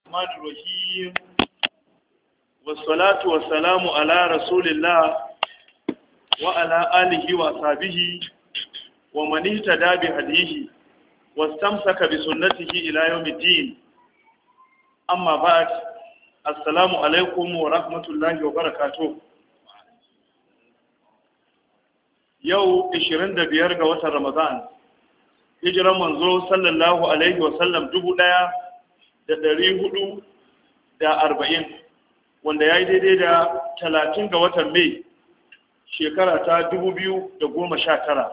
الرحمن الرحيم والصلاة والسلام على رسول الله وعلى آله وأصحابه ومن اهتدى بهديه واستمسك بسنته إلى يوم الدين. أما بعد، السلام عليكم ورحمة الله وبركاته. يوم 25 ga watan Ramadan, hijiran manzo sallallahu alaihi wasallam 1440, wanda ya yi daidai da 30 ga watan Mai shekara ta 2019.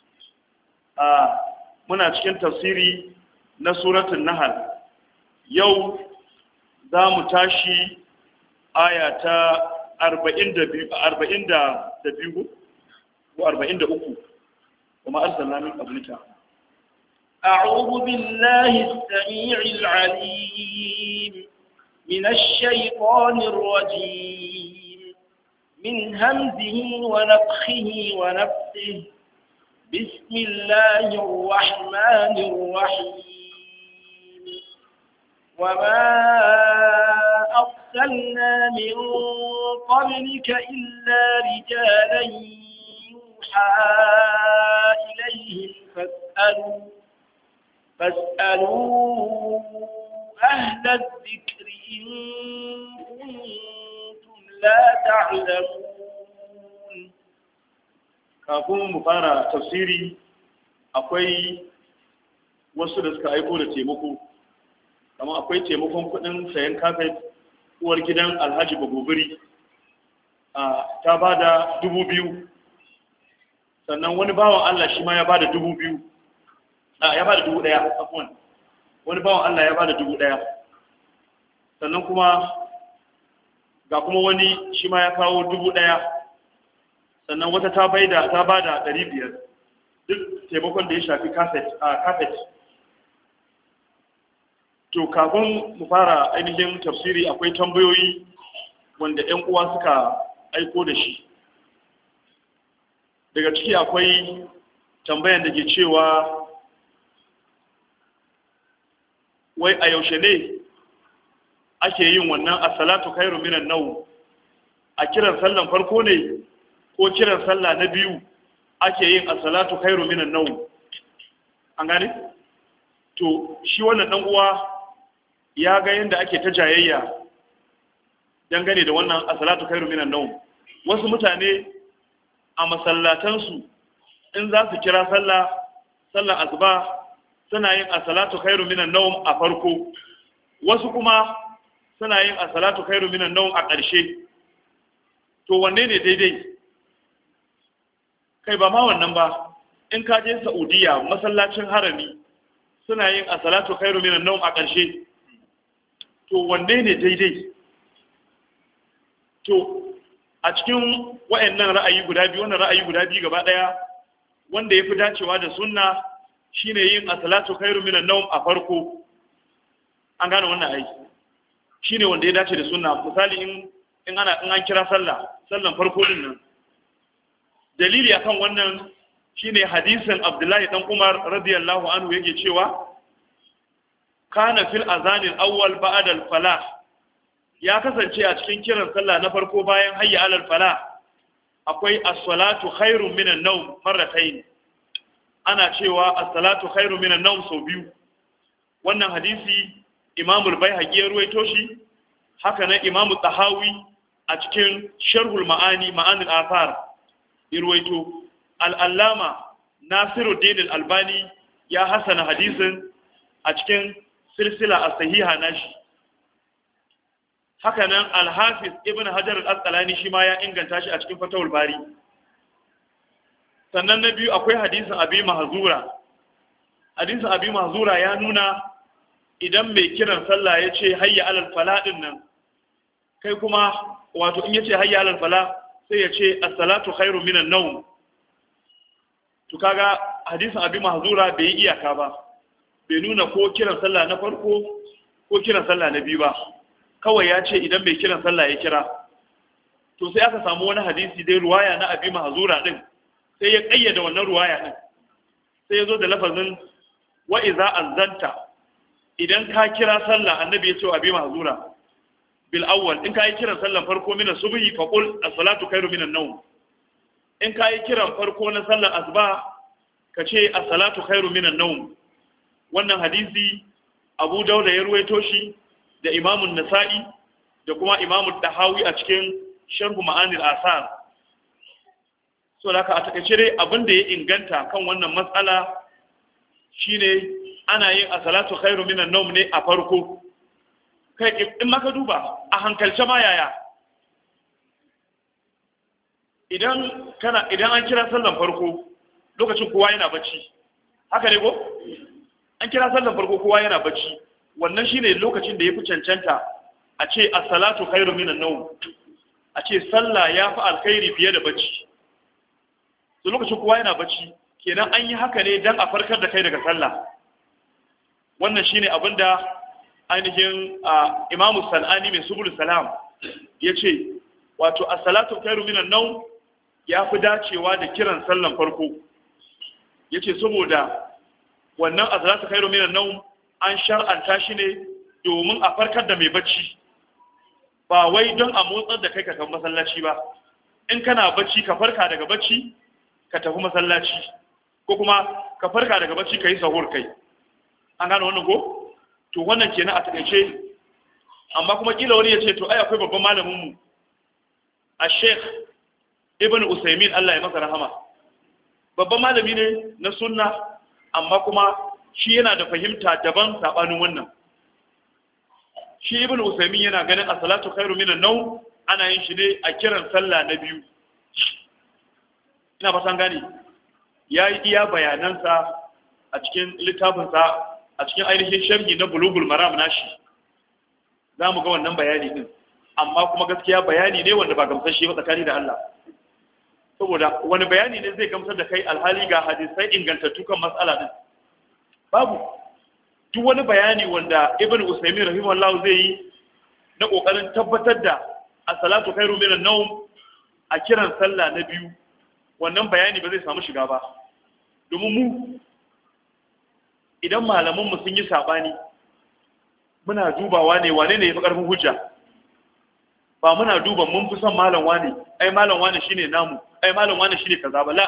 Muna cikin tafsiri na suratul Nahl. Yau za mu tashi aya ta 42 ko 43. وما أرسلنا من قبلك. أعوذ بالله السميع العليم من الشيطان الرجيم من همزه ونفخه ونفثه. بسم الله الرحمن الرحيم. وما أرسلنا من قبلك إلا رجالا يوحى إليهم فاسألوا أهل الذكر إن كنتم لا تعلمون. kafin mu fara tafsiri, akwai wasu da suka aiko da taimako, kamar akwai taimakon kudin sayan kafet. Uwar gidan Alhaji Bagobiri ta ba da 2,000, sannan wani bawan Allah shi ma ya ba da 2,000, ya ba da 1,000, afwan, wani bawan Allah ya ba da 1,000, sannan kuma ga kuma wani shi ma ya kawo 1,000, sannan wata ta ba da 500, duk taimakon da ya shafi kafet. To kafin mu fara ainihin tafsiri, akwai tambayoyi wanda 'yan uwa suka aiko da shi. Daga ciki akwai tambayan da ke cewa wai a yaushe ne ake yin wannan as-salatu khairu minan nawm? A kiran sallan farko ne ko kiran sallah na biyu ake yin as-salatu khairu minan nawm? An gane? To shi wannan dan uwa ya ga yanda ake ta jayayya dangane da wannan as-salatu khairu minan nawm. Wasu mutane a masallatansu in za su kira sallar asuba suna yin as-salatu khairu minan nawm a farko, wasu kuma suna yin as-salatu khairu minan nawm a ƙarshe. To wanne ne daidai? Kai ba ma wannan ba, in ka je Saudiya masallacin harami suna yin as-salatu khairu minan nawm a ƙarshe. To wanne ne daidai? To a cikin wa'annan ra'ayi guda biyu, wannan ra'ayi guda biyu gaba daya, wanda yafi dacewa da sunna shine yin as-salatu khairu minan nawm a farko. An gane wannan aiki shine wanda ya dace da sunna. Misali in an kira sallan farko din nan, dalili akan wannan shine hadisin Abdullahi dan Umar radiyallahu anhu yake cewa kana fil azanil awwal ba'da al-falah, ya kasance a cikin kiran sallah na farko bayan hayya alal falah akwai as-salatu khairu minan nawm marratayn. Ana cewa as-salatu khairu minan nawm sau biyu. Wannan hadisi Imam al-Baihaqi ya ruwaito shi, haka nan Imam Tahawi a cikin Sharhul Ma'anil Athar ya ruwaito. Al-Allama Nasiruddin al-Albani ya hasana hadisin a cikin silsila as-sahiha nashi. Haka nan Al-Hafiz Ibn Hajar al-Asqalani shi ma ya inganta shi a cikin Fatawul Bari. Sannan na biyu akwai hadisin Abi Mahzura. Hadisin Abi Mahzura ya nuna idan mai kiran sallah ya ce hayya alal falah din nan, kai kuma wato in ya ce hayya alal falah sai ya ce as-salatu khairu minan nawm. To kaga hadisin Abi Mahzura bai yi iyaka ba, bai nuna ko kiran sallah na farko ko kiran sallah na biyu ba, kawai ya ce idan mai kiran sallah ya kira. To sai aka samu wani hadisi dai ruwaya na Abi Mahzura din, sai ya kayyada wannan ruwaya din, sai ya zo da lafazin wa iza azanta idan ka kira sallah annabi ya ce abi mahzura bil awwal in ka yi kiran sallan farko min subhi fa qul as-salatu khairu min an-nawm in ka yi kiran farko na sallan asuba ka ce as-salatu khairu min an-nawm wannan hadisi Abu Dawud ya ruwaito shi da Imam an-Nasa'i da kuma Imam ad-Dahawi a cikin Sharh Ma'anil Asar. So da a takaice dai abin da ya inganta kan wannan matsala shine ana yin as-salatu khairu min an-nawm ne a farko. Kai in maka duba a hankalce ma yaya idan an kira sallan farko lokacin kowa yana bacci haka ne ko an kira sallan farko kowa yana bacci wannan shine lokacin da yafi cancanta a ce as-salatu khairu minan nawm a ce sallah yafi alkhairi fiye da bacci to lokacin kowa yana bacci kenan an yi haka ne dan a farkar da kai daga sallah wannan shine abinda ainihin Imam Sanani mai Subul Salam yace wato as-salatu khairu minan nawm yafi dacewa da kiran sallan farko yace saboda wannan as-salatu khairu minan nawm an shar'anta shi ne domin a farkar da mai bacci ba wai don a motsar da kai ka tafi masallaci ba in kana bacci ka farka daga bacci ka tafi masallaci ko kuma ka farka daga bacci ka yi sahur kai an gano wannan ko to wannan kenan a takaice amma kuma kila wani ya ce to ai akwai babban malamin mu a Sheikh Ibn Usaymin Allah ya masa rahama babban malami ne na sunna amma kuma shi yana da fahimta daban sabanin wannan shi Ibn Usaymin yana ganin as-salatu khairu minan nawm ana yin shi ne a kiran sallah na biyu ina fatan gani yayi iya bayanansa a cikin littafinsa a cikin ainihin sharhi na bulugul maram nashi za mu ga wannan bayani din amma kuma gaskiya bayani ne wanda ba gamsashe ba tsakani da Allah saboda wani bayani ne zai gamsar da kai alhali ga hadisai ingantattu kan matsala din babu duk wani bayani wanda ibn usaymin rahimahullah zai yi na kokarin tabbatar da as-salatu khairu minan nawm a kiran sallah na biyu wannan bayani ba zai samu shiga ba domin mu idan malamanmu sun yi sabani muna dubawa ne wane ne ya fi ƙarfin hujja ba muna duba mun fi son malam wane ai malam wane shine namu ai malam wane shine kaza bala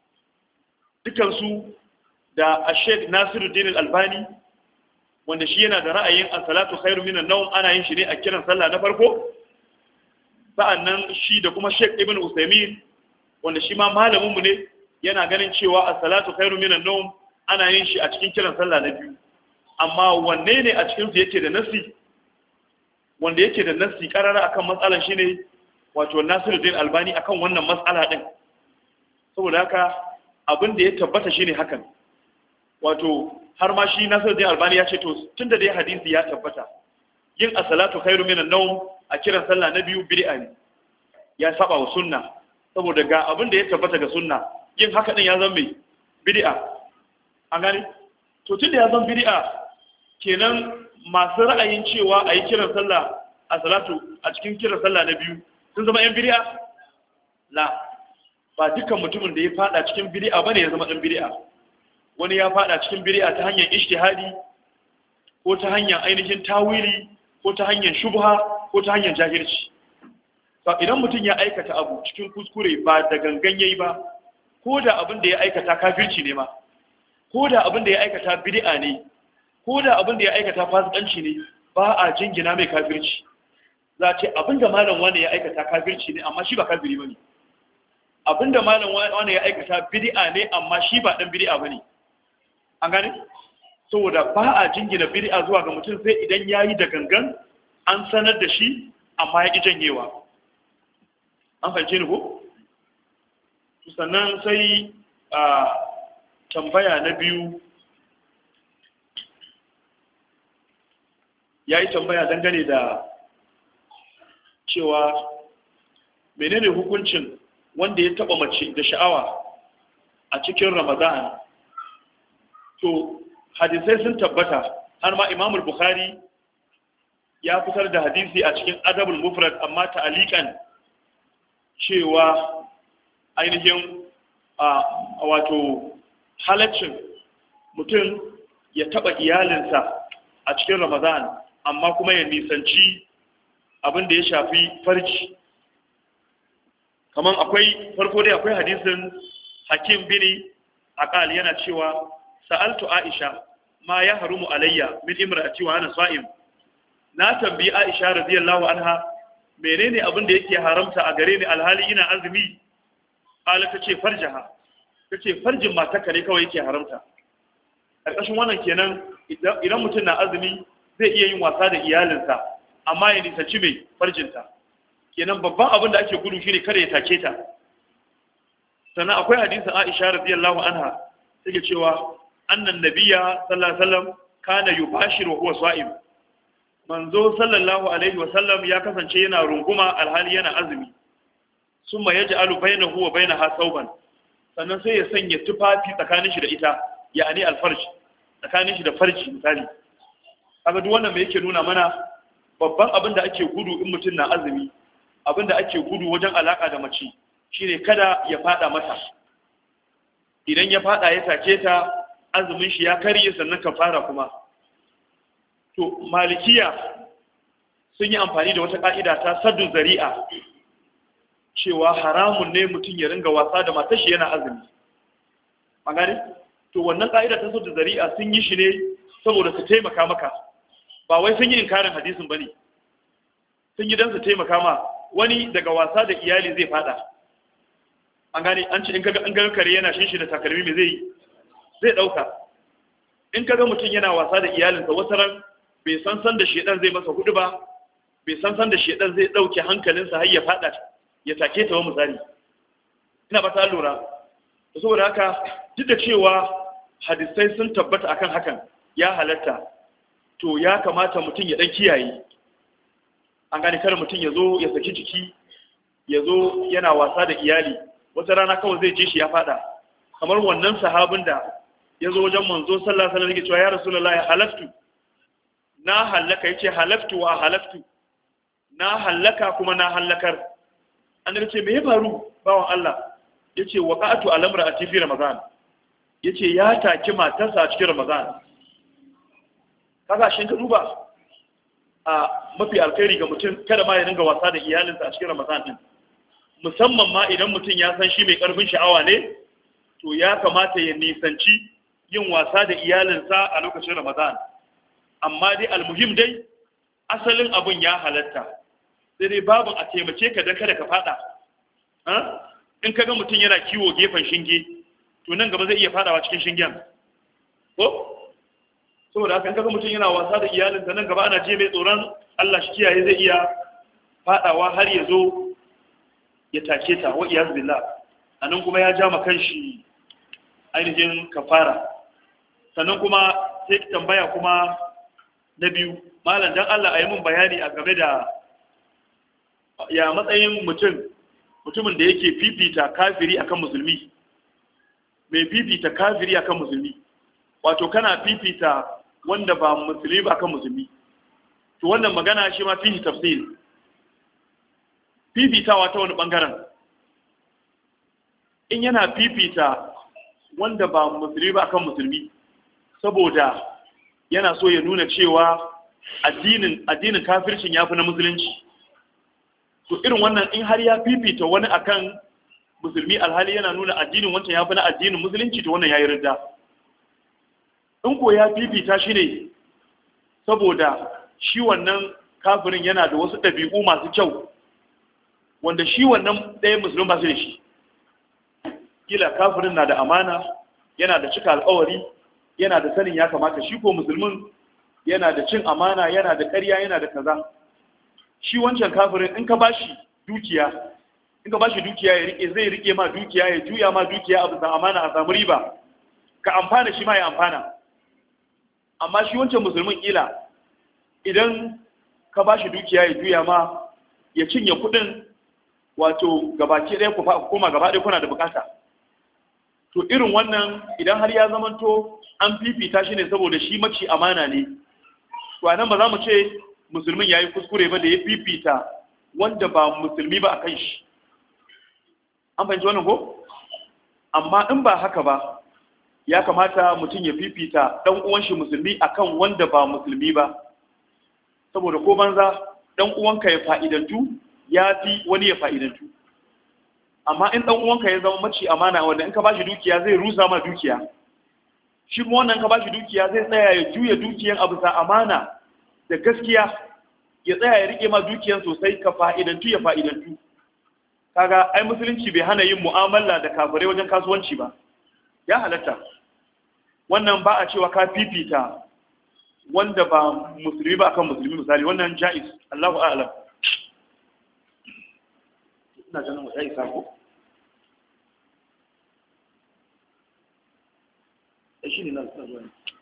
dukansu da Sheikh Nasiruddin Al-Albani wanda shi yana da ra'ayin as-salatu khairu minan nawm ana yin shi ne a kiran sallah na farko sa'annan shi da kuma Sheikh Ibn Usaymin wanda shi ma malamin mu ne yana ganin cewa as-salatu khairu minan nawm ana yin shi a cikin kiran sallah na biyu amma wanne ne a cikin su yake da nasi wanda yake da nasi karara akan matsalan shine wato Nasiruddin Albani akan wannan matsala din saboda haka abin da ya tabbata shine hakan wato har ma shi Nasiruddin Albani ya ce to tunda dai hadisi ya tabbata yin as-salatu khairu minan nawm a kiran sallah na biyu bid'a ne ya saba wa sunna saboda ga abin da ya tabbata ga sunna yin haka din ya zama mai bid'a an gani to tun da ya zan bid'a kenan masu ra'ayin cewa a yi kiran sallah a salatu a cikin kiran sallah na biyu sun zama yan bid'a la ba dukkan mutumin da ya fada cikin bid'a bane ya zama dan bid'a wani ya fada cikin bid'a ta hanyar ijtihadi ko ta hanyar ainihin tawili ko ta hanyar shubha ko ta hanyar jahilci to idan mutum ya aikata abu cikin kuskure ba da gangan yayi ba ko da abin da ya aikata kafirci ne ma ko da abin da ya aikata bid'a ne ko da abin da ya aikata fasikanci ne ba a jingina mai kafirci za ce abin da malam wani ya aikata kafirci ne amma shi ba kafiri bane abin da malam wani ya aikata bid'a ne amma shi ba dan bid'a bane an gane saboda ba a jingina bid'a zuwa ga mutum sai idan yayi da gangan an sanar da shi amma ya ki janyewa an fahimce ni ko sannan sai tambaya na biyu ya yi tambaya dangane da cewa menene hukuncin wanda ya taba mace da sha'awa a cikin ramadan to hadisai sun tabbata har ma imamul bukhari ya fitar da hadisi a cikin adabul mufrad amma ta'alikan cewa ainihin wato halaccin mutum ya taba iyalinsa a cikin Ramadan amma kuma ya nisanci abin da ya shafi farji. Kaman farko dai akwai hadisin Hakim bin Aqal yana cewa sa'altu Aisha ma ya harumu alayya min imra'ati wa ana sa'im. Na tambayi Aisha radiyallahu anha menene abin da yake haramta a gare ni alhali ina azumi? Qala tace farjaha. Tace farjin matarka ne kawai yake haramta. Karkashin wannan kenan idan mutum na azumi zai iya yin wasa da iyalinsa amma ya nisanci mai farjinta. Kenan babban abin da ake gudu shine kada ya take ta. Sannan akwai hadisin Aisha radiyallahu anha take cewa annan nabiyya sallallahu alaihi wasallam kana yubashiru huwa sa'im. Manzo sallallahu alaihi wasallam ya kasance yana runguma alhali yana azumi. Summa yaj'alu bainahu wa bainaha thawban. Sannan sai ya sanya tufafi tsakanin shi da ita, ya'ani alfarj, tsakanin shi da farji misali. Kaga duk wannan me yake nuna mana babban abin da ake gudu in mutum na azumi, abin da ake gudu wajen alaka da mace shine kada ya fada mata. Idan ya fada ya take ta azumin shi ya karye sannan kafara kuma. To malikiya sun yi amfani da wata ka'ida ta saddu zari'a cewa haramun ne mutum ya ringa wasa da matar shi yana azumi. An gane? To wannan ka'ida ta saddu zari'a sun yi shi ne saboda su taimaka maka. Ba wai sun yi inkarin hadisin bane. Sun yi dan su taimaka ma wani daga wasa da iyali zai fada. An gane an ce in kaga kare yana shin da takalmi me zai dauka. In kaga mutum yana wasa da iyalinsa wata ran bai san da shedan zai masa hudu ba, bai san da shedan zai dauke hankalinsa har ya fada ya take ta wa misali. Ina ba ta lura. Saboda haka duk da cewa hadisai sun tabbata akan hakan ya halatta, to ya kamata mutum ya dan kiyaye. An gane kada mutum ya zo ya saki jiki, ya zo yana wasa da iyali, wata rana kawai zai je shi ya fada. Kamar wannan sahabin da ya zo wajen manzo sallallahu alaihi wasallam yake cewa ya rasulullahi halaftu, na halaka, yace halaftu wa halaftu, na halaka kuma na halakar. Annabi ce me ya faru bawan Allah? Yace waqa'atu al-imra'ati fi ramadan, yace ya taki matarsa a cikin ramadan. Kaga shin ka duba a mafi alkhairi ga mutum kada ma ya dinga wasa da iyalinsa a cikin ramadan din, musamman ma idan mutum ya san shi mai karfin sha'awa ne, to ya kamata ya nisanci yin wasa da iyalinsa a lokacin ramadan. Amma dai almuhim dai asalin abun ya halatta, sai dai babu a taimake ka don kada ka fada. In ka ga mutum yana kiwo gefen shinge, to nan gaba zai iya fadawa cikin shingen ko? Saboda haka in ka ga mutum yana wasa da iyalinsa nan gaba ana je mai tsoron Allah shi kiyaye zai iya fadawa har ya zo ya take ta wa iyaz billah. Anan kuma ya ja ma kanshi ainihin kafara. Sannan kuma sai tambaya kuma na biyu, malam dan Allah a yi mun bayani a game da ya matsayin mutumin da yake fifita kafiri akan musulmi, mai fifita kafiri akan musulmi, wato kana fifita wanda ba musulmi ba akan musulmi. To wannan magana shi ma fihi tafsir. Fifitawa ta wani bangaren, in yana fifita wanda ba musulmi ba akan musulmi saboda yana so ya nuna cewa addinin kafircin ya fi na musulunci, to irin wannan in har ya fifita wani akan musulmi alhali yana nuna addinin wancan ya fi na addinin musulunci, to wannan ya yi ridda. In ko ya fifita shi ne saboda shi wannan kafirin yana da wasu ɗabi'u masu kyau wanda shi wannan ɗaya musulmi ba su da shi. Kila kafirin na da amana, yana da cika alƙawari, yana da sanin ya kamata, shi ko musulmin yana da cin amana, yana da ƙarya, yana da kaza. Shi wancan kafirin in ka bashi dukiya ya rike, zai rike ma dukiya, ya juya ma dukiya a bisa amana, a samu riba, ka amfana shi ma ya amfana. Amma shi wancan musulmin kila idan ka bashi dukiya ya juya ma, ya cinye kuɗin, wato gabaki ɗaya ku koma gaba ɗaya kuna da bukata. To irin wannan idan har ya zamanto an fifita shi ne saboda shi maci amana ne, to anan ba za mu ce musulmin ya yi kuskure ba da ya fifita wanda ba musulmi ba a kan shi. An fahimci wannan ko? Amma in ba haka ba, ya kamata mutum ya fifita dan uwan shi musulmi akan wanda ba musulmi ba, saboda ko banza dan uwanka ya fa'idantu ya fi wani ya fa'idantu. Amma in dan uwanka ya zama maci amana wanda in ka bashi dukiya zai rusa ma dukiya, shi kuma wannan ka bashi dukiya zai tsaya ya juya dukiyan abu sa amana da gaskiya, ya tsaya ya rike ma dukiyan sosai ka fa'idantu ya fa'idantu. Kaga ai musulunci bai hana yin mu'amala da kafirai wajen kasuwanci ba, ya halatta. Wannan ba a cewa ka fifita wanda ba musulmi ba akan musulmi misali, wannan ja'iz. Allahu a'lam. Ina ganin mu sai sako. Shi ne nan zuwa.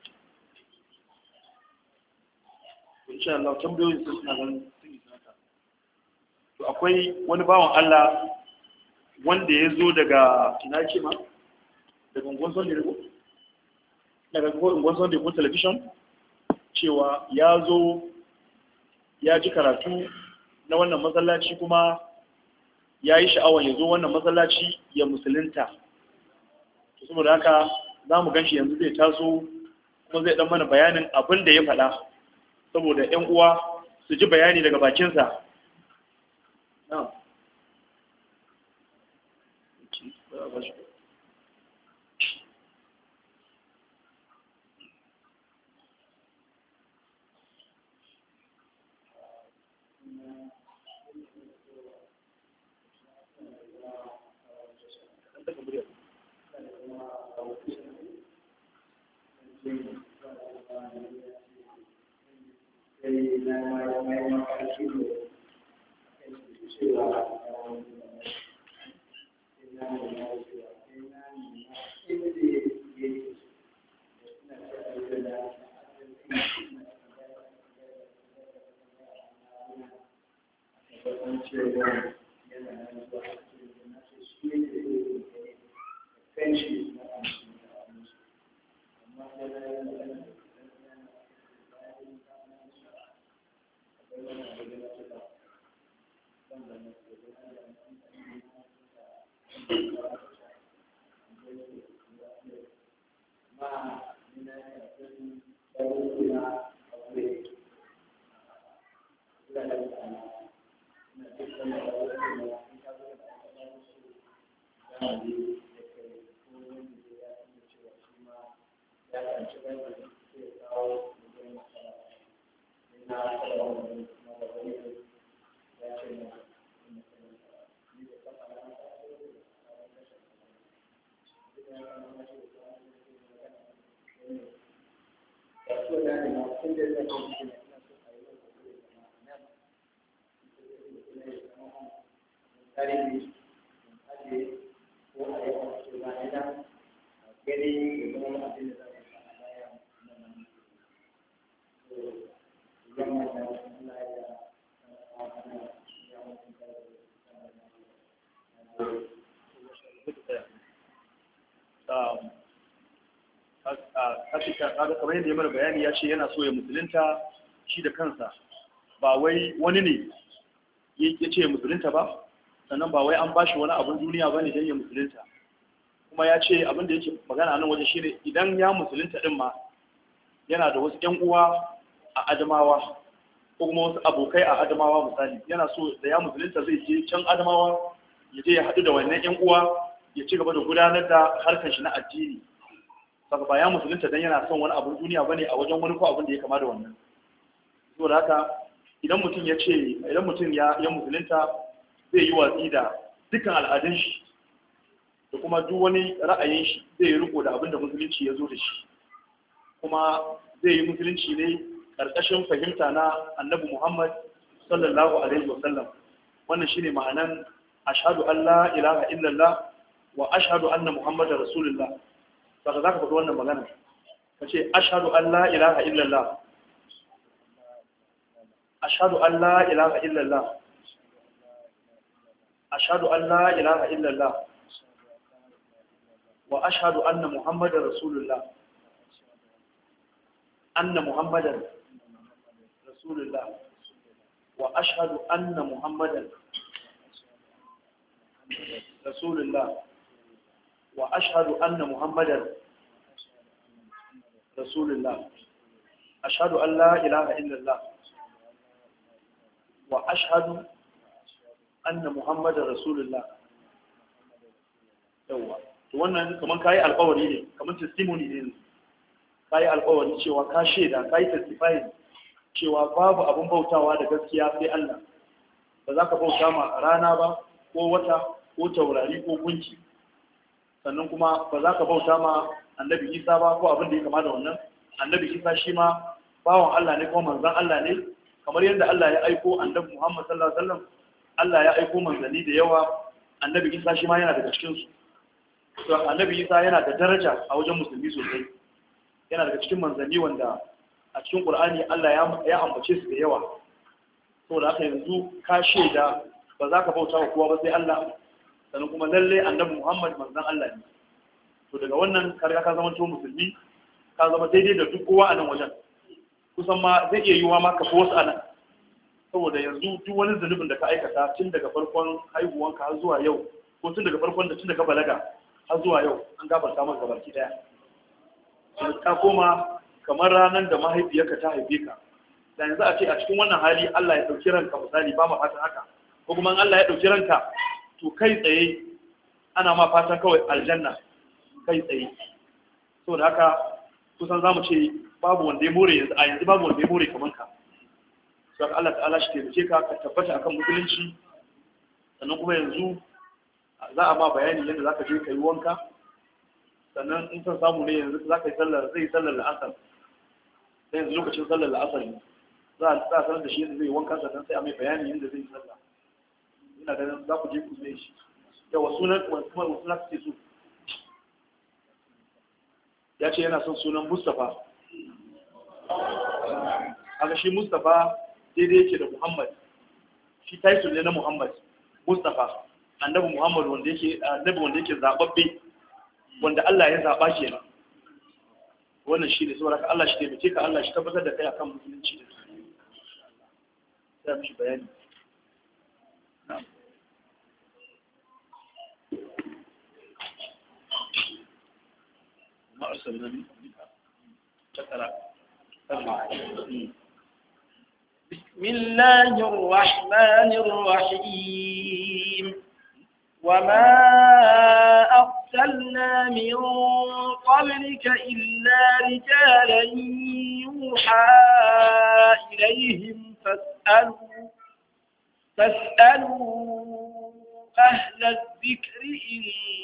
Insha Allah tambayoyin su suna ganin sun yi sanata. To akwai wani bawan Allah wanda ya zo daga ina ce ma daga unguwar Sunday ne ko? Daga unguwar Sunday ko television cewa ya zo ya ji karatu na wannan masallaci kuma ya yi sha'awar ya zo wannan masallaci ya musulunta. Saboda haka za mu ganshi yanzu zai taso kuma zai dan mana bayanin abin da ya faɗa saboda 'yan uwa su ji bayani daga bakinsa. Kamar yadda ya mana bayani ya ce yana so ya musulunta shi da kansa, ba wai wani ne ya ce ya musulunta ba, sannan ba wai an ba shi wani abin duniya ba ne don ya musulunta. Kuma ya ce abin da yake magana nan waje shi ne idan ya musulunta din ma yana da wasu 'yan uwa a Adamawa ko kuma wasu abokai a Adamawa misali, yana so da ya musulunta zai je can Adamawa ya je ya haɗu da wannan 'yan uwa ya ci gaba da gudanar da harkar shi na addini. Saka ba ya musulunta dan yana son wani abun duniya bane a wajen wani ko abin da ya kama da wannan. Saboda haka idan mutum ya musulunta zai yi watsi da dukkan al'adun shi da kuma duk wani ra'ayin shi, zai yi riko da abin da musulunci ya zo da shi, kuma zai yi musulunci ne karkashin fahimta na Annabi Muhammad sallallahu alaihi wasallam. Wannan shine ma'anan ashhadu an la ilaha illallah wa ashhadu anna muhammadar rasulullah. Saka za ka faɗi wannan magana ka ce ashhadu an la ilaha illallah, ashhadu an la ilaha illallah, ashhadu an la ilaha illallah wa ashhadu anna muhammadar rasulullah, anna muhammadar rasulullah wa ashhadu anna muhammadar rasulullah wa ashhadu anna muhammadar rasulullah ashhadu an la ilaha illallah wa ashhadu anna muhammadar rasulullah. Yawa to wannan kaman kai alƙawari ne, kaman testimony ne, kai alƙawari cewa ka sheda, kai testify cewa babu abun bautawa da gaskiya sai Allah, ba za ka bauta ma rana ba ko wata ko taurari ko gunki, sannan kuma ba za ka bauta ma annabi Isa ba ko abin da ya kama da wannan. Annabi Isa shi ma bawan Allah ne ko manzon Allah ne, kamar yadda Allah ya aiko annabi Muhammad sallallahu alaihi wasallam, Allah ya aiko manzanni da yawa, annabi Isa shi ma yana daga cikin su. To annabi Isa yana da daraja a wajen musulmi sosai, yana daga cikin manzanni wanda a cikin Qur'ani Allah ya ambace su da yawa. Saboda haka yanzu ka shaida ba za ka bauta wa kowa ba sai Allah, sannan kuma lalle annabi Muhammad manzon Allah ne. To daga wannan ka riga ka zama to musulmi, ka zama daidai da duk kowa a nan wajen. Kusan ma zai iya yiwuwa ma ka fi wasu a nan, saboda yanzu duk wani zunubin da ka aikata tun daga farkon haihuwanka har zuwa yau, ko tun daga farkon da tun daga balaga har zuwa yau, an gafarta maka gabaki daya. Ka koma kamar ranar da mahaifiyarka ta haife ka. Da yanzu a ce a cikin wannan hali Allah ya ɗauki ranka, misali ba ma fatan haka, ko kuma Allah ya ɗauki ranka to kai tsaye ana ma fatan kawai aljanna kai tsaye. Saboda haka kusan za mu ce babu wanda ya more yanzu, a yanzu babu wanda ya more kamar ka. Saboda Allah ta'ala shi taimake ka ka tabbata akan musulunci, sannan kuma yanzu za a ma bayani yadda za ka je ka yi wanka, sannan in san samu ne yanzu za ka yi sallar, zai yi sallar la'asar, sai yanzu lokacin sallar la'asar ne za a sanar da shi yadda zai wanka, sannan sai a mai bayani yadda zai yi sallah. Ina ganin za ku je ku zai shi yawa sunan kuma wasu na suke so. Ya ce yana son sunan Mustapha. Haka shi Mustapha daidai yake da Muhammad, shi title ne na Muhammad, Mustapha, annabi Muhammad wanda yake zababbe, wanda Allah ya zaba kenan. Wannan shi ne, saboda ka Allah shi taimake ka, Allah shi tabbatar da kai akan musulunci da su. Sai mu shi bayani. ما أرسلنا من قبلك. بسم الله الرحمن الرحيم. وما أرسلنا من قبلك إلا رجالا يوحى إليهم فاسألوا أهل الذكر إن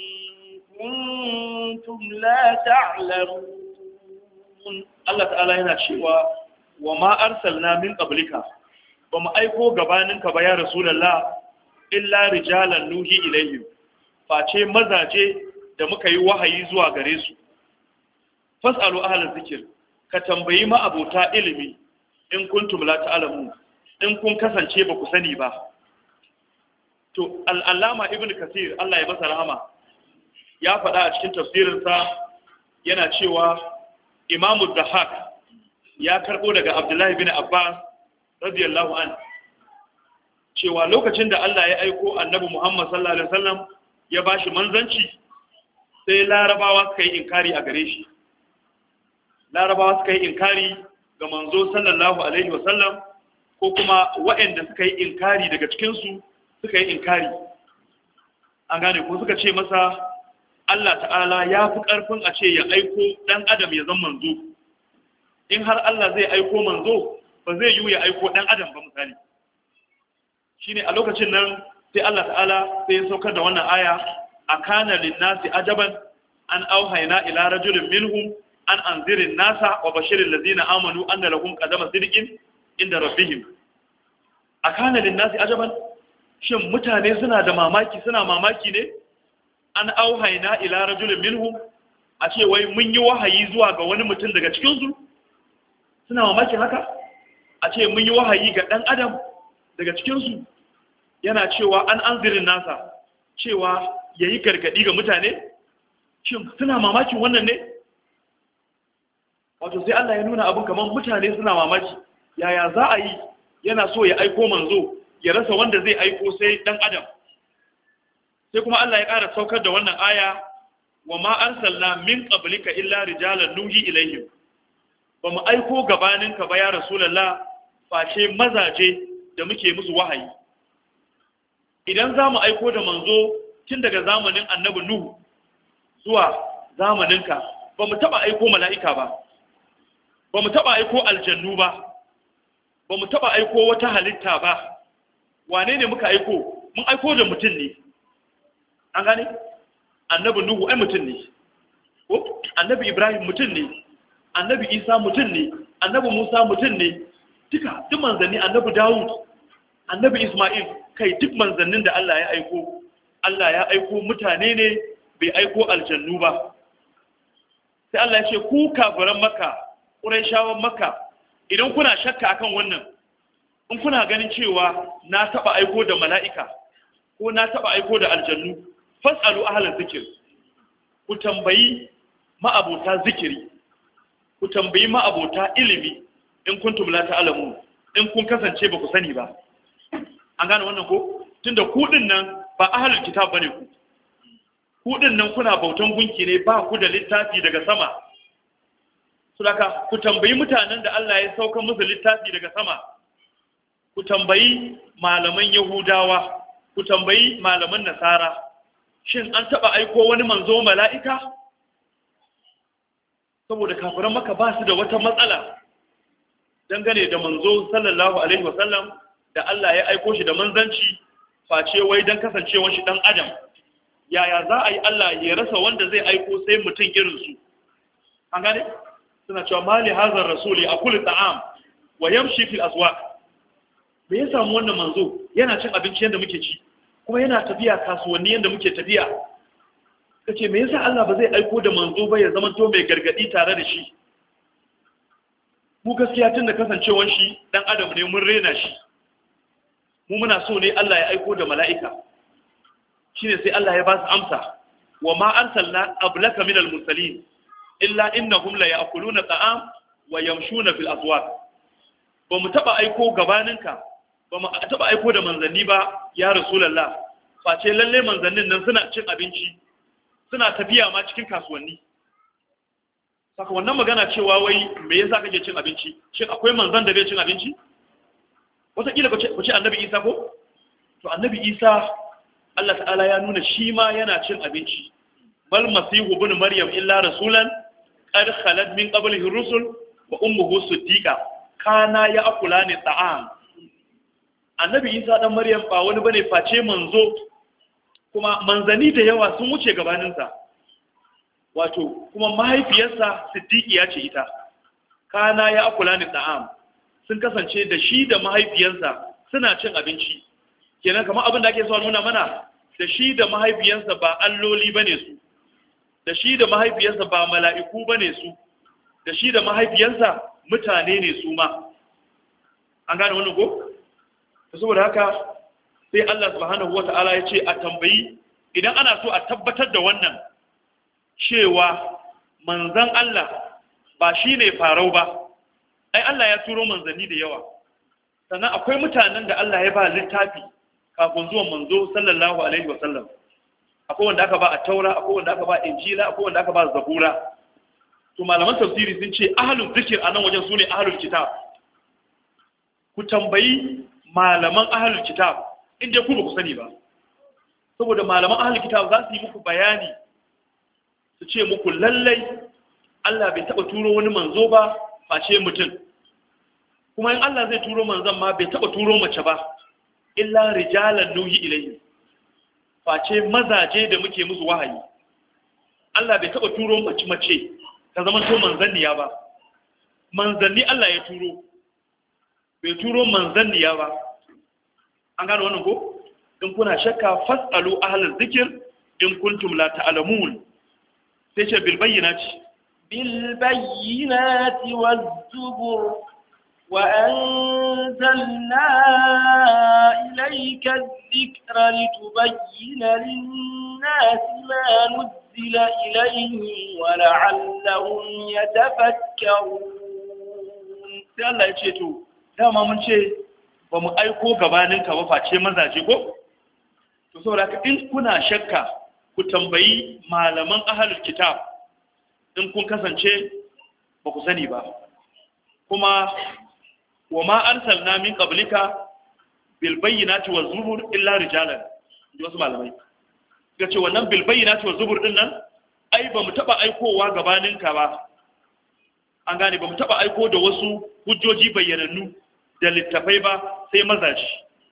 كنتم لا تعلمون. الله تعالى هنا cewa وما أرسلنا من قبلك bamu aiko gabaninka ba ya rasulullah illa rijalan nuhi ilaihim, face mazaje da muka yi wahayi zuwa gare su. Fasalu ahlal zikir, ka tambayi ma abota ilimi, in kuntum la ta'lamun, in kun kasance ba ku sani ba. To al-allama ibn kathir Allah ya masa rahama ya faɗa a cikin tafsirinsa yana cewa imamu dahak ya karɓo daga abdullahi bin abbas radiyallahu an cewa lokacin da Allah ya aiko annabi Muhammad sallallahu alaihi wasallam ya bashi manzanci, sai larabawa suka yi inkari a gare shi. Larabawa suka yi inkari ga manzo sallallahu alaihi wasallam, ko kuma waɗanda suka yi inkari daga cikinsu suka yi inkari. An gane ko suka ce masa Allah ta'ala ya fi ƙarfin a ce ya aiko ɗan adam ya zama manzo. In har Allah zai aiko manzo, ba zai yi ya aiko ɗan adam ba misali. Shi ne a lokacin nan sai Allah ta'ala sai ya saukar da wannan aya, a kana linnasi ajaban an auhaina ila rajulin minhum an anzirin nasa wa bashirin lazina amanu anna lahum qadama sidqin inda rabbihim. A kana linnasi ajaban, shin mutane suna mamaki ne? An auhaina ila rajulin minhum, a ce wai mun yi wahayi zuwa ga wani mutum daga cikinsu? Suna mamakin haka? A ce mun yi wahayi ga ɗan adam daga cikinsu? Yana cewa an anzirin nasa, cewa ya yi gargaɗi ga mutane? Shin suna mamakin wannan ne? Wato sai Allah ya nuna abin kamar mutane suna mamaki. Yaya za a yi yana so ya aiko manzo, ya rasa wanda zai aiko sai ɗan adam? Sai kuma Allah ya ƙara saukar da wannan aya, wa ma arsalna min qablika illa rijalan nuhi ilaihim. ba mu aiko gabaninka ba ya rasulullah face mazaje da muke musu wahayi. Idan za mu aiko da manzo tun daga zamanin annabi Nuhu zuwa zamaninka, ba mu taɓa aiko mala'ika ba, ba mu taɓa aiko aljannu ba, ba mu taɓa aiko wata halitta ba. Wane ne muka aiko? Mun aiko da mutum ne. An gane? Annabi Nuhu ai mutum ne. Ko? Annabi Ibrahim mutum ne. Annabi Isa mutum ne. Annabi Musa mutum ne. Duka, duk manzanni, annabi Dawud, annabi Ismail, kai duk manzannin da Allah ya aiko. Allah ya aiko mutane ne, bai aiko aljannu ba. Sai Allah ya ce, ku kafiran Makka, Qurayshawan Makka, idan kuna shakka akan wannan, in kuna ganin cewa na taba aiko da mala'ika ko na taba aiko da aljannu, fasalu ahlan zikir. Ku tambayi ma'abota zikiri, ku tambayi ma'abota ilimi in kuntum la ta'lamun, in kun kasance ba ku sani ba. An gane wannan ko? Tunda ku din nan ba ahlul kitab bane ku. Ku din nan kuna bautan gunki ne, ba ku da littafi daga sama. Saboda ku tambayi mutanen da Allah ya sauka musu littafi daga sama. Ku tambayi malaman Yahudawa, ku tambayi malaman Nasara. Shin an taba aiko wani manzo mala'ika? Saboda kafiran Makka ba su da wata matsala dangane da manzo sallallahu alaihi wasallam da Allah ya aiko shi da manzanci, face wai dan kasancewar shi dan adam. Yaya za a yi Allah ya rasa wanda zai aiko sai mutum irin su? An gane? Suna cewa mali hazar rasuli akul ta'am wa yamshi fil aswaq. Me ya samu wannan manzo yana cin abinci yanda muke ci, kuma yana tafiya kasuwanni yanda muke tafiya? Kace me yasa Allah ba zai aiko da manzo ba ya zama to mai gargadi tare da shi? Mu gaskiya tun da kasancewar shi dan adam ne, mun rena shi. Mu muna so ne Allah ya aiko da mala'ika. Shine sai Allah ya ba su amsa, wa ma arsalna qablaka minal mursalin illa innahum la ya'kuluna ta'am wa yamshuna fil aswaq. Ba mu taba aiko gabaninka, ba mu taba aiko da manzanni ba ya rasulullah, face lalle manzannin nan suna cin abinci, suna tafiya ma cikin kasuwanni. Saka wannan magana cewa wai me yasa kake cin abinci? Shin akwai manzan da bai cin abinci? Wataƙila ku ce annabi Isa ko? To annabi Isa Allah ta'ala ya nuna shi ma yana cin abinci. Bal masihu ibn Maryam illa rasulan qad khalat min qablihi rusul wa ummuhu siddiqa kana ya'kulani ta'am. Annabi Isa dan Maryam ba wani bane face manzo, kuma manzani da yawa sun wuce gabaninsa. Wato kuma mahaifiyarsa siddiqiya ce ita. Kana ya'kulani ta'am. Sun kasance da shi da mahaifiyarsa suna cin abinci. Kenan kamar abin da ake so nuna mana, da shi da mahaifiyarsa ba alloli bane su, da shi da mahaifiyarsa ba mala'iku bane su, da shi da mahaifiyarsa mutane ne su ma. An gane wannan ko? Saboda haka sai Allah subhanahu wata'ala ya ce a tambayi, idan ana so a tabbatar da wannan cewa manzon Allah ba shi ne farau ba. Ai Allah ya turo manzanni da yawa, sannan akwai mutanen da Allah ya ba littafi kafin zuwan manzo sallallahu alaihi wasallam. Akwai wanda aka ba a taura, akwai wanda aka ba injila, akwai wanda aka ba zabura. To malaman tafsiri sun ce ahlul zikir a nan wajen sune ahlul kitab. Ku tambayi malaman ahlul kitab inda ku ba ku sani ba, saboda malaman ahlul kitab za su yi muku bayani, su ce muku lallai Allah bai taba turo wani manzo ba face mutum, kuma in Allah zai turo manzon ma bai taba turo mace ba, illa rijalan nuhi ilayhi, face mazaje da muke musu wahayi. Allah bai taba turo mace ta zama to manzanniya ba. Manzanni Allah ya turo, bai turo manzanniya ba. An gano wannan ko? In kuna shakka fasalu ahlal zikir in kuntum la ta'lamun. Sai ce bil bayyinati بالبينات والزبر وأنزلنا إليك الذكر لتبين للناس ما نزل إليهم ولعلهم يتفكرون. sai Allah ya ce to dama mun ce ba mu aiko gabaninka ba face mazaje ko? To saboda haka in kuna shakka ku tambayi malaman ahlul kitab in kun kasance ba ku sani ba. kuma wa ma arsalna min qablika bil bayyinati waz zubur illa rijalan da wasu malamai ga ce wannan bil bayyinati waz zubur din nan ai ba mu taba aikowa gabaninka ba an gane ba mu taba aiko da wasu hujjoji bayyanannu da littafai ba sai mazaji